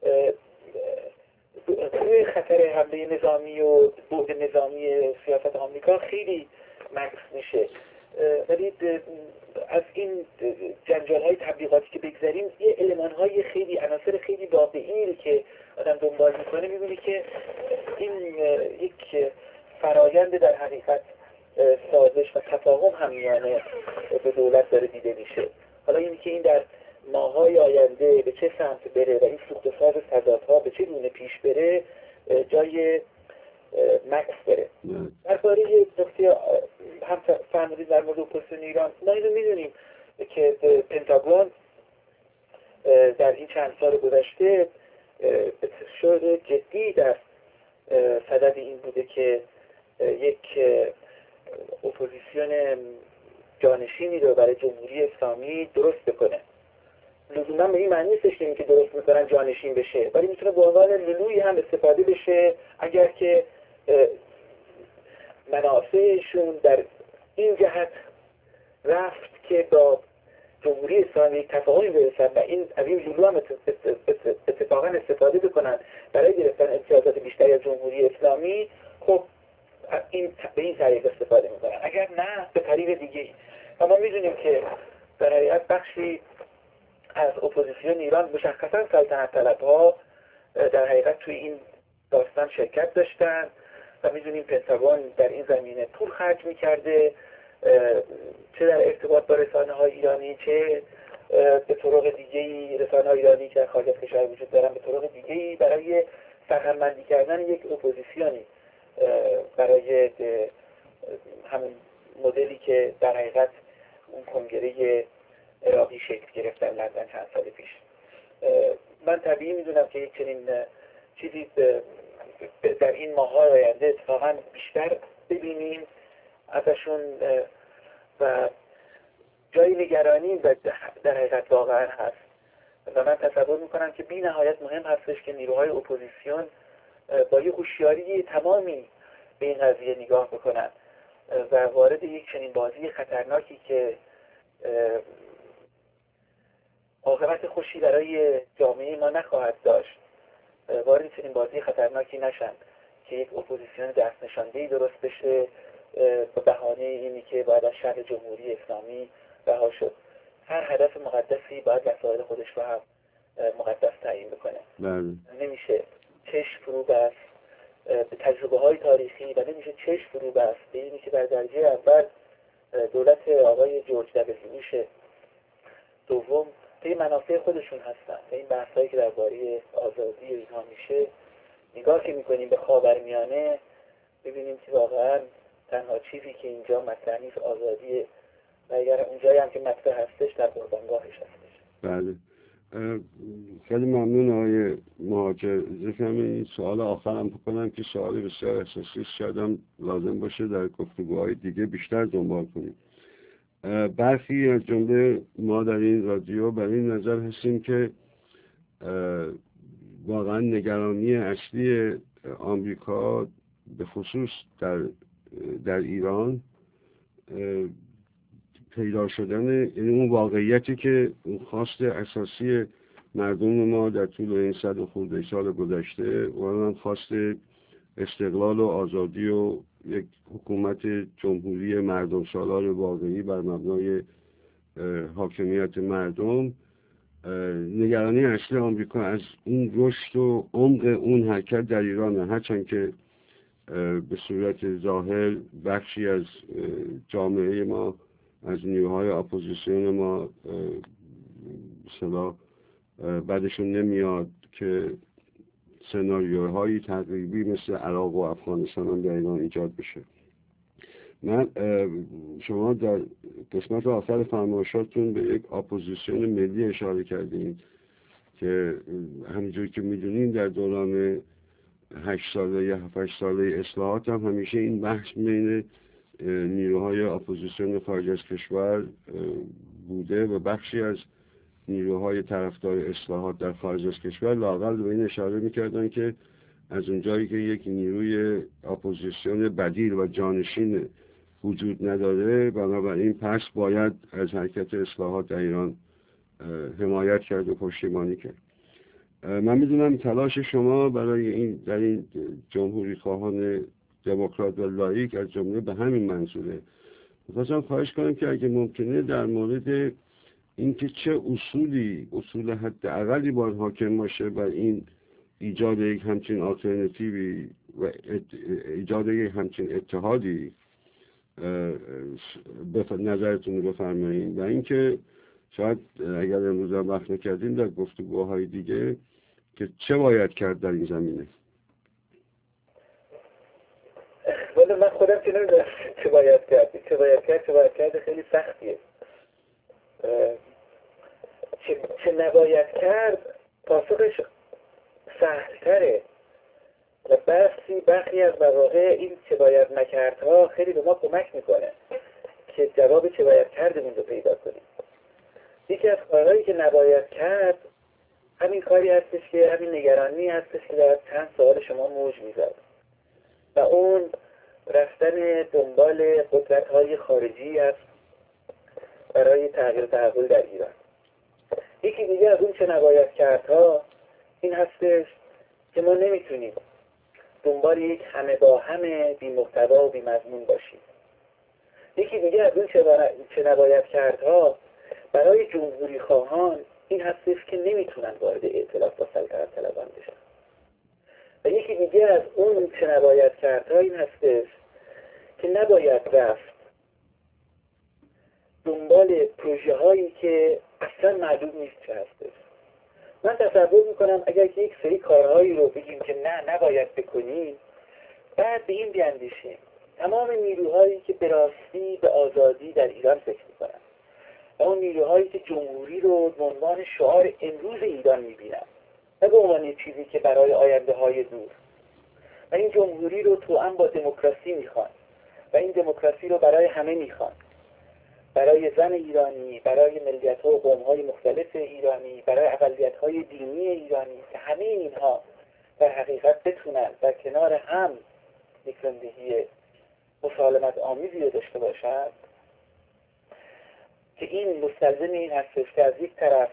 توی خطر حمله نظامی و بعد نظامی سیاست آمریکا خیلی مکس میشه، ولی از این جنجال های تبلیغاتی که بگذاریم یه علمان های خیلی عناصر خیلی واقعی که آدم دنبال میکنه میبینی که این یک فرایند در حقیقت سازش و تفاهم هم میانه به دولت داره دیده میشه. حالا اینی که این در ماهای آینده به چه سمت بره و این سوخت و ساز تضادها به چه گونه پیش بره جای مکس داره. درباره نکته هم فرمودید در مورد اپوزیسیون ایران، ما اینو میدونیم که پنتاگون در این چند سال گذشته به صورت جدی در صدد این بوده که یک اپوزیسیون جانشینی رو برای جمهوری اسلامی درست بکنه. لزوما به این معنی نیستش که درست میکنن جانشین بشه، ولی میتونه به عنوان لولویی هم استفاده بشه اگر که منافعشون در این جهت رفت که با جمهوری اسلامی تفاهمی برسن و این از این لولو هم اتفاقا استفاده بکنن برای گرفتن امتیازات بیشتری از جمهوری اسلامی. خب این به این طریق استفاده میکنن، اگر نه به طریق دیگه. اما میدونیم که در حقیقت بخشی از اپوزیسیون ایران مشخصا سلطنت طلب‌ها در حقیقت توی این داستان شرکت داشتن و میدونیم پنتاگون در این زمینه پول خرج میکرده، چه در ارتباط با رسانه‌های ایرانی چه به طرق دیگه‌ای، رسانه‌های ایرانی که در خارج از کشور وجود دارن به طرق دیگه‌ای برای سرهمبندی کردن یک اپوزیسیونی، برای همون مدلی که در حقیقت اون کنگره عراقی شکل گرفت در لندن چند سال پیش. من طبیعی میدونم که یک چنین چیزی در این ماه‌های آینده اتفاقا بیشتر ببینیم ازشون و جای نگرانی در حقیقت واقعا هست و من تصور میکنم که بی نهایت مهم هستش که نیروهای اپوزیسیون با یه هوشیاری تمامی به این قضیه نگاه بکنن و وارد یک چنین بازی خطرناکی که عاقبت خوشی برای جامعه ما نخواهد داشت وارد چنین بازی خطرناکی نشن که یک اپوزیسیون دست نشانده‌ای درست بشه به بهانه اینی که باید از شر جمهوری اسلامی رها شد. هر هدف مقدسی باید وسایل خودش رو هم مقدس تعیین بکنه. نمیشه چشم فرو بست به تجربه های تاریخی و نمیشه چشم فرو بست به اینی که در درجه اول دولت آقای جورج دبلیو بوش دوم به منافع خودشون هستن. به این بحث هایی که درباره آزادی و اینها میشه نگاه که میکنیم به خاورمیانه ببینیم که واقعا تنها چیزی که اینجا مطرح نیست آزادیه و اگر اونجایی هم که مطرح هستش در قربانگاهش هستش. بله خیلی ممنون آقای مهاجر. این سوال آخرم بکنم که سوال بسیار اساسی شاید هم لازم باشه در گفتگوهای دیگه بیشتر دنبال کنیم. برخی از جمله ما در این رادیو بر این نظر هستیم که واقعا نگرانی اصلی آمریکا به خصوص در ایران پیدا شدن اون واقعیتی که اون خواست اساسی مردم ما در طول این 100 خورده سال گذشته و اون خواست استقلال و آزادی و یک حکومت جمهوری مردم سالار واقعی بر مبنای حاکمیت مردم، نگرانی اصلی آمریکا از اون رشد و عمق اون حرکت در ایران، هرچند که به صورت ظاهر بخشی از جامعه ما از نیروهای اپوزیسیون ما بعدشون نمیاد که سناریوهایی تقریبی مثل عراق و افغانستان هم در ایران ایجاد بشه. من شما در قسمت آخر فرمایشاتون به یک اپوزیسیون ملی اشاره کردین که همینجور که میدونین در دوران 8 ساله یا 7 ساله اصلاحات هم همیشه این بحث بین نیروهای اپوزیسیون خارج از کشور بوده و بخشی از نیروهای طرفدار اصلاحات در خارج از کشور لااقل به این اشاره میکردن که از اونجایی که یک نیروی اپوزیسیون بدیل و جانشین وجود نداره بنابراین پس باید از حرکت اصلاحات در ایران حمایت کرد و پشتیبانی کرد. من میدونم تلاش شما برای این در این جمهوری خواهان دموکرات و لاییک از جمله به همین منظوره. می‌خواستم خواهش کنم که اگه ممکنه در مورد اینکه چه اصول حداقلی باید حاکم باشه بر این ایجاد یک همچین آلترناتیوی و ایجاد یک همچین اتحادی نظرتون رو بفرمایید و اینکه شاید اگر امروز هم وقت نکردیم در گفتگوهای دیگه که چه باید کرد در این زمینه. ولی من خودم که نمیدونم چه باید کرد خیلی سختیه. چه نباید کرد پاسخش سخت‌تره و برخی از مواقع این چه باید نکردها خیلی به ما کمک میکنه که جواب چه باید کردمون رو پیدا کنیم. یکی از کارهایی که نباید کرد همین کاری هستش که همین نگرانی هستش که در چند سوال شما موج میزد و اون رفتن دنبال قدرت‌های خارجی است برای تغییر تحول در ایران. یکی دیگه از اون چه نباید کردها این هستش که ما نمیتونیم دنبال یک همه با همه بی محتوا و بی مضمون باشیم. یکی دیگه از اون چه نباید کردها برای جمهوری خواهان این هستش که نمیتونن وارد ائتلاف با سلطنت طلبان بشن. و یکی دیگه از اون چه نباید کردها این هستش که نباید رفت دنبال پروژه هایی که اصلا معلوم نیست چه هستش. من تصور میکنم اگر که یک سری کارهایی رو بگیم که نباید بکنیم بعد به این بیاندیشیم تمام نیروهایی که به راستی به آزادی در ایران فکر میکنن و اون نیروهایی که جمهوری رو به عنوان شعار امروز ایران میبینن، نه به عنوان چیزی که برای آینده های دور. و این جمهوری رو توأم با دموکراسی میخوان و این دموکراسی رو برای همه میخوان، برای زن ایرانی، برای ملیت‌ها و قوم‌های مختلف ایرانی، برای اقلیت‌های دینی ایرانی، که همه اینها در حقیقت بتونن در کنار هم یک زندگی مسالمت آمیزی رو داشته باشند، که این مستلزم این هستش که از یک طرف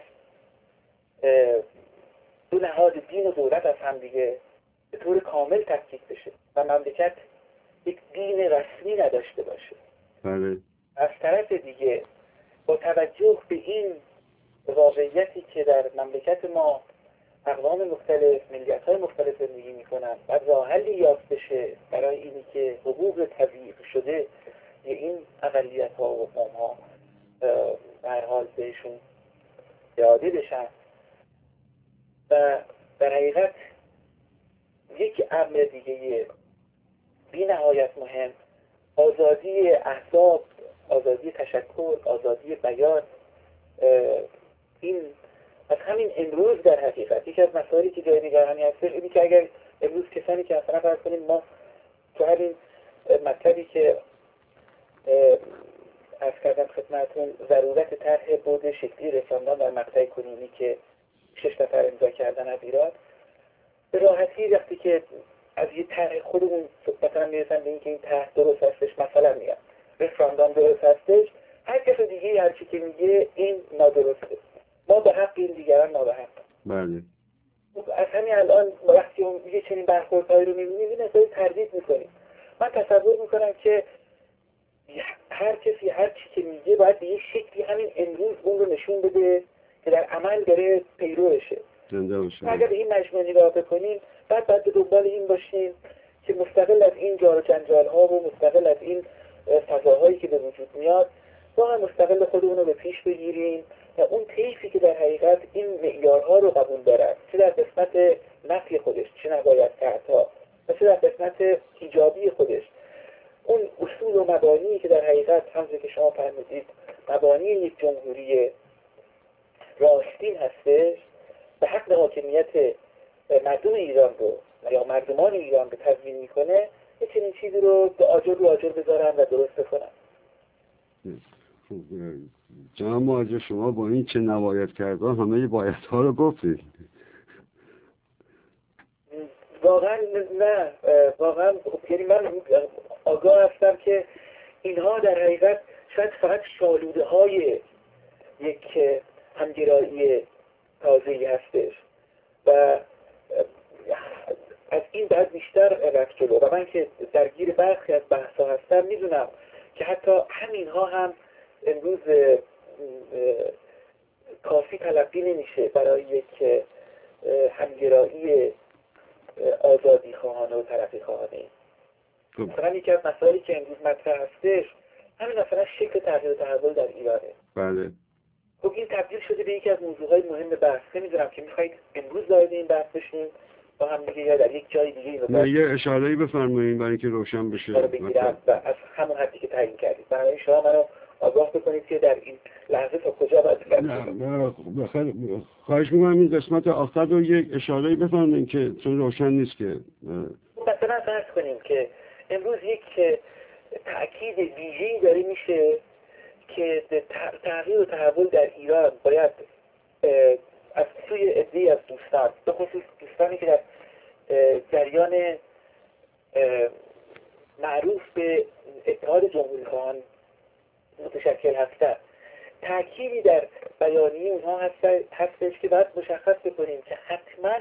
دو نهاد دین و دولت از هم دیگه به طور کامل تفکیک بشه و مملکت یک دین رسمی نداشته باشه. بله. از طرف دیگه با توجه به این واقعیتی که در مملکت ما اقوام مختلف، ملیت‌های مختلف زندگی می‌کنن و راه حلی یافت بشه برای اینی که حقوق تضییع شده این اقلیت‌ها و قوم‌ها به هر حال بهشون اعاده بشن. و در حقیقت یک امر دیگه بی نهایت مهم، آزادی احزاب، آزادی تشکل، آزادی بیان. این از همین امروز در حقیقت یکی از مسائلی که جای نگرانی هستش اینی که اگر امروز کسانی که اصلا فرض کنیم ما تو همین مطلبی که از کردم خدمتون ضرورت طرح بود شکلی رساندن در مقطع کنونی که 6 نفر امضا کردن از ایران، به راحتی وقتی که از یه طرح خودمون مثلا میرسن به این که این طرح درست هستش، مثلا میگم رفراندوم درست هستش، هر کس دیگه هر چی که میگه این نادرسته، ما به حق این دیگران نابحق. بله. از همین الان وقتی یه چنین برخوردهایی رو میبینیم این احساس تردید میکنیم. من تصور میکنم که هر کسی هر چی که میگه باید به یه شکلی همین امروز اون رو نشون بده که در عمل داره پیرو بشه. اگر به این مجموعه نگاه بکنیم بعد به دنبال این باشیم که مستقل از این جار و جنجال ها و مستقل از این فضاهایی که به وجود میاد واقعا مستقل خودمون رو به پیش بگیریم و اون طیفی که در حقیقت این معیارها رو قبول دارد، چه در قسمت نفی خودش، چه نباید کردها، و چه در قسمت ایجابی خودش، اون اصول و مبانی که در حقیقت همونطور که شما فرمودید مبانی یک جمهوری راستین هستش و حق حاکمیت مردم ایران رو یا مردمان ایران رو تضمین میکنه، یه چنین چیزی رو به آجر رو آجر بذارن و درست بکنن. جناب مهاجر، شما با این چه نباید کردن همه بایدها رو گفتید. واقعا نه، واقعا یعنی من آگاه هستم که اینها در حقیقت شاید فقط شالوده های یک همگرایی تازه‌ای هستش و از این بعد بیشتر رفت جلو. و من که درگیر برخی از بحث‌ها هستم میدونم که حتی همینها هم امروز کافی تلقی نمیشه برای یک همگرایی آزادی خواهانه و ترقی خواهانه. مثلا یکی از مسائلی که امروز مطرح هستش همین مثلا شکل تغییر و تحول در ایرانه. بله. خب این تبدیل شده به یکی از موضوعهای مهم بحث. نمیدونم که میخواید امروز وارد این بحث بشیم با هم دیگه یا در یک جای دیگه نه یه اشاره‌ای بفرمایید برای اینکه روشن بشه بگیرم و از همون حدی که تعیین کردید برای شما منو آگاه بکنید که در این لحظه تا کجا باید نه خواهش می‌کنم این قسمت آخر رو یک اشاره‌ای بفرمایید که چون روشن نیست که مثلا فرض کنیم که امروز یک تأکید ویژه‌ای داره میشه که تغییر و تحول در ایران باید از سوی عده‌ای از دوستان، به خصوص دوستانی که در جریان معروف به اتحاد جمهوری خواهان متشکل هستند، تأکیدی در بیانیه اونها هستش که باید مشخص بکنیم که حتما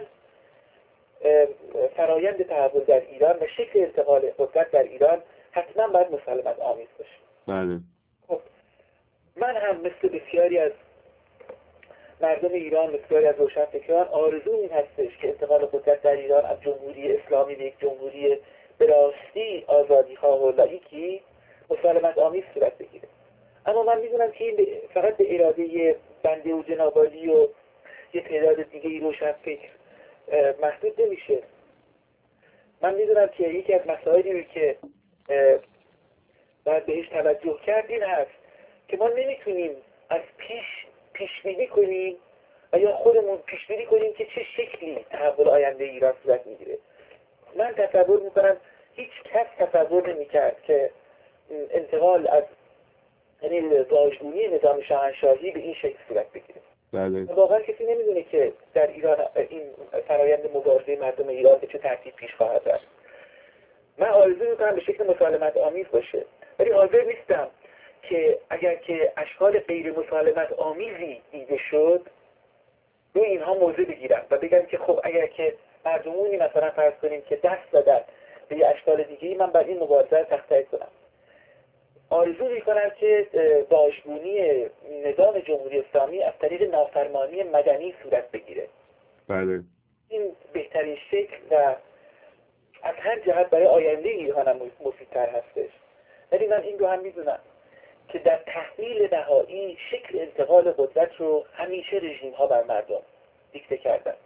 فرایند تحول در ایران و شکل انتقال قدرت در ایران حتما باید مسالمت آمیز باشه. بله. خب من هم مثل بسیاری از مردم ایران، بسیاری از روشنفکران آرزو این هستش که انتقال قدرت در ایران از جمهوری اسلامی به یک جمهوری به راستی آزادیخواه و لاییکی مسالمت آمیز صورت بگیره. اما من میدونم که این فقط به اراده بنده و جنابالی و یه تعداد دیگه روشنفکر محدود نمیشه. من میدونم که یکی از مسائلی که باید بهش توجه کرد این هست که ما نمیتونیم از پیش بینی کنیم و یا خودمون پیش بینی کنیم که چه شکلی تحول آینده ایران صورت میگیره. من تصور میکنم هیچ کس تصور نمیکرد که انتقال از واژگونی نظام شاهنشاهی به این شکل صورت بگیره. بله. واقعا کسی نمیدونه که در ایران این فرایند مبارزه مردم ایران به چه ترتیب پیش خواهد رفت. من آرزو میکنم به شکل مسالمت آمیز باشه، ولی حاضر نیستم که اگر که اشکال غیر مسالمت آمیزی دیده شد روی اینها موضع بگیرم و بگم که خب اگر که مردمونی مثلا فرض کنیم که دست دادن به یه اشکال دیگه‌ای، من بر این مبارزه تخطی کنم. آرزو میکنم که واژگونی نظام جمهوری اسلامی از طریق نافرمانی مدنی صورت بگیره. بله. این بهترین شکل و از هر جهت برای آینده ایران هم مفیدتر هستش. ولی من این رو هم میدونم که در تحلیل نهایی شکل انتقال قدرت رو همیشه رژیم ها بر مردم دیکته کردن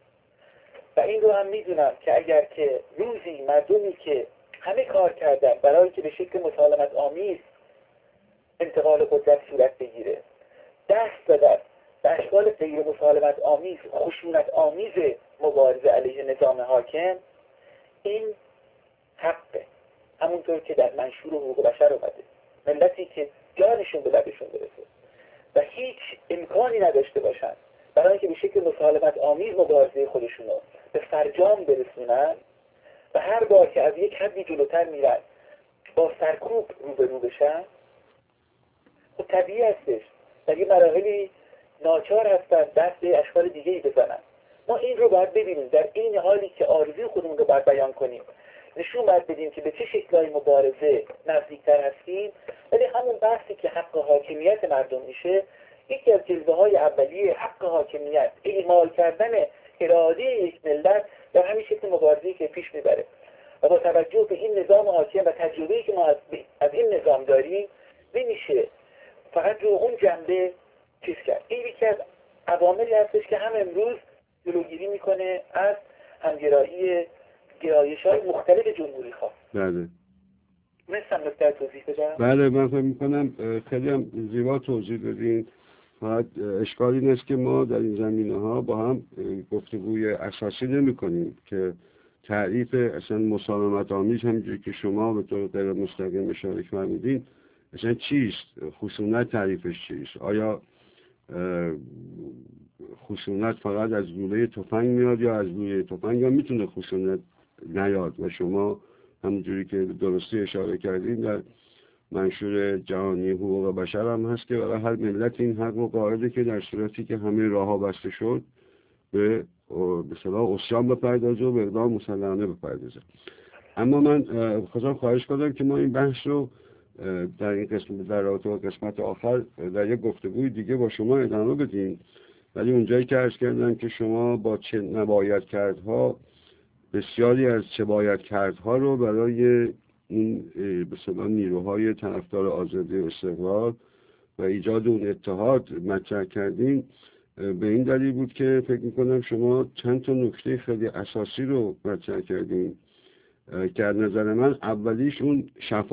و این رو هم میدونم که اگر که روزی مردمی که همه کار کردن برای که به شکل مسالمت آمیز انتقال قدرت صورت بگیره، دست دادن به اشکال غیر مسالمت آمیز، خشونت آمیز مبارزه علیه نظام حاکم، این حقه. همونطور که در منشور حقوق بشر اومده، ملتی که جانشون به لبشون برسه و هیچ امکانی نداشته باشن برای اینکه به شکل مسالمت آمیز مبارزه خودشون رو به فرجام برسونن و هر بار که از یک حدی جلوتر میرن با سرکوب روبرو بشن، خب طبیعی هستش در یه مراحلی ناچار هستن دست به اشکال دیگه ای بزنن. ما این رو باید ببینیم، در این حالی که آرزوی خودمون رو باید بیان کنیم، نشون باید بدیم که به چه شکل‌های مبارزه نزدیکتر هستیم، ولی همون بحثی که حق حاکمیت مردم میشه، یکی از جلوه‌های اولیه حق حاکمیت اعمال کردن اراده یک ملت در همین شکل مبارزه‌ای که پیش میبره و با توجه به این نظام حاکم و تجربه‌ای که ما از این نظام داریم نمیشه فقط رو اون جنبه چیز کرد. این یکی از عواملی هستش که هم امروز جلوگیری میکنه از همگرایی گرایش‌های مختلف جمهوری خواه. بله. مثلا نکته توضیح بدم؟ بله، من فکر میکنم خیلی هم زیبا توضیح دادین. فقط اشکالی این است که ما در این زمینه‌ها با هم گفتگوی اساسی نمی‌کنیم که تعریف اصلا مسالمت آمیز همونجوری که شما به طور غیر مستقیم اشاره فرمودین اصلا چیست؟ خشونت تعریفش چیست؟ آیا خشونت فقط از لوله تفنگ میاد یا از لوله تفنگ یا میتونه خشونت نیاد؟ و شما همونجوری که درستی اشاره کردین در منشور جهانی حقوق بشر هم هست که برای هر ملت این حق و قاعده که در صورتی که همه راه ها بسته شد به اصطلاح عصیان بپردازه و به اقدام مسلحانه بپردازه. اما من خواستم خواهش کنم که ما این بحث رو در این قسمت، در رابطه با قسمت آخر، در یک گفتگوی دیگه با شما ادامه بدیم. ولی اونجایی که عرض کردم که شما با چه نباید کردها بسیاری از چه باید کردها رو برای این به اصطلاح نیروهای طرفدار آزادی و استقلال و ایجاد اون اتحاد مطرح کردین، به این دلیل بود که فکر میکنم شما چند تا نکته خیلی اساسی رو مطرح کردین که از نظر من اولیش اون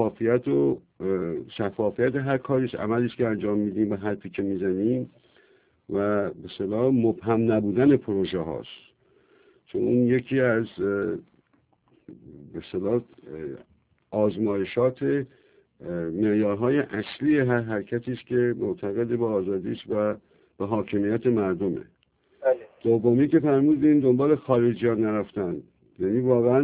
شفافیت هر کاریش، عملیش که انجام میدیم و حرفی که میزنیم و به اصطلاح مبهم نبودن پروژه هاست، چون اون یکی از به اصطلاح آزمایشات معیارهای اصلی هر حرکتی است که معتقد به آزادی است و به حاکمیت مردمه. دومی که فرمودین دنبال خارجیان نرفتن، یعنی واقعا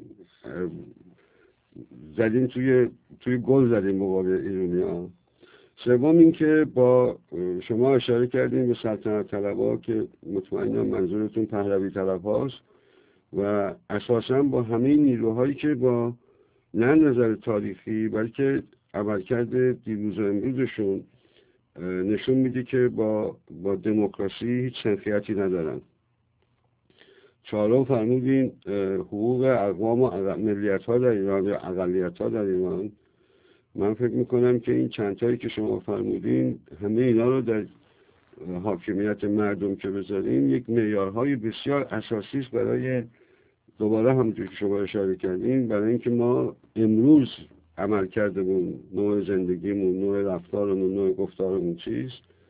زدین توی گل زدین مقابل ایرانی‌ها. سوم این که با شما اشاره کردین به سلطنت طلب‌ها که مطمئنم منظورتون پهلوی طلب هاست و اساساً با همه نیروهایی که با نه نظر تاریخی بلکه عملکرد دیروز و امروزشون نشون میده که با دموکراسی هیچ سنخیتی ندارن. چهارم فرمودین حقوق اقوام و ملیت ها در ایران یا اقلیت ها در ایران. من فکر میکنم که این چند تایی که شما فرمودین همه اینا رو در حاکمیت مردم که بذاریم یک معیارهای بسیار اساسی است برای دوباره همونجوری که شما اشاره کردین برای اینکه ما امروز عمل کردمون، نوع زندگیمون، نوع رفتارمون، نوع گفتارمون چیست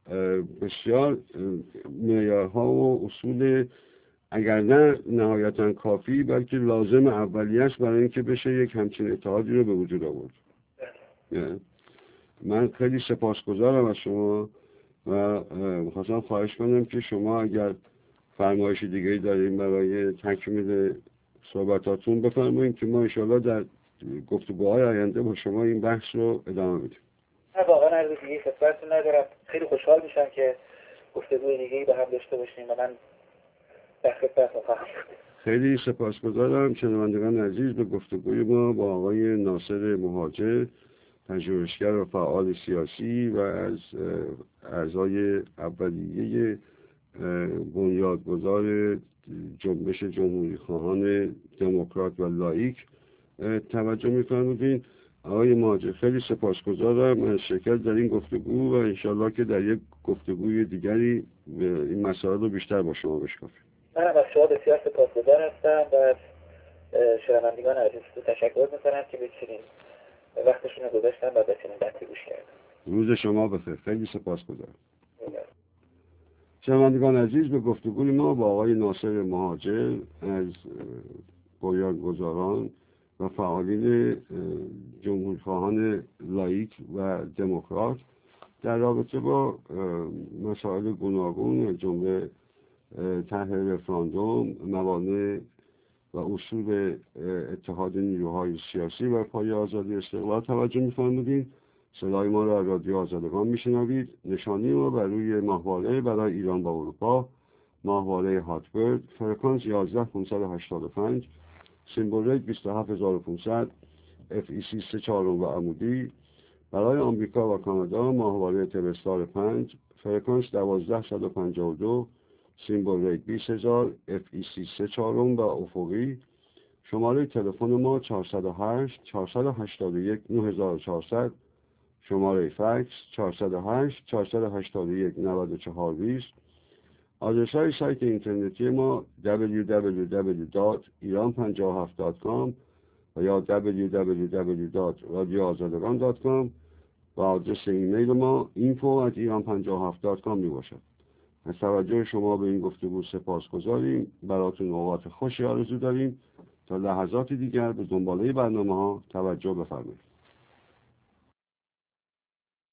بسیار معیارها و اصول اگر نه نهایتا کافی بلکه لازم اولیه است برای اینکه بشه یک همچین اتحادی رو به وجود آورد. من خیلی سپاسگزارم از شما و می‌خواستم خواهش کنم که شما اگر فرمایش دیگه‌ای داریم برای تکمیل صحبتاتون بفرمایید که ما انشاءالله در گفتگوهای آینده با شما این بحث رو ادامه بدیم. من واقعا عرض دیگه خدمتتون ندارم. خیلی خوشحال میشم که گفتگوی دیگه‌ای با هم داشته باشیم و من در خدمتتون خواهم بود. خیلی سپاسگزارم شنوندگان عزیز به گفتگوی ما با آقای ناصر مهاجر، پژوهشگر و فعال سیاسی و از اعضای اولیه بنیادگذار جنبش جمهوری خواهان دموکرات و لاییک توجه می‌فرمودین. آقای مهاجر خیلی سپاسگزارم از شرکت در این گفتگو و انشالله که در یک گفتگوی دیگری این مسائل رو بیشتر با شما بشکافیم. منم از شما بسیار سپاسگزار هستم و از شنوندگان عزیز تشکر می‌کنم که بتونین وقتشون رو گذاشتن و بتونین بحث گوش کردن. روز شما بخیر. خیلی سپاسگزارم. شنوندگان عزیز به گفتگوی ما با آقای ناصر مهاجر از بنیانگذاران و فعالین جمهوری‌خواهان لاییک و دموکرات در رابطه با مسائل گوناگون جمله طرح رفراندوم، موانع و اصول اتحاد نیروهای سیاسی و پای آزادی استقلال توجه می‌فرمودید. صدای ما را رادیو آزادگان میشنوید. نشانی ما بر روی ماهواره برای ایران با اروپا، ماهواره هاتبرد، فرکانس 11585، سیمبل ریت 27500، FEC 34 و عمودی. برای آمریکا و کانادا ماهواره تلستار 5، فرکانس 12152، سیمبل ریت 20000، FEC 34 و افقی. شماره تلفن ما 408 481 9400، شماره فکس 408 481 9420. آدرس های سایت اینترنتی ما www.iran57.com و یا www.radioazadagan.com و آدرس ایمیل ما info@iran57.com می باشد. از توجه شما به این گفتگو سپاسگزاریم. براتون اوقات خوشی آرزو داریم. تا لحظات دیگر به دنباله برنامه ها توجه بفرمایید.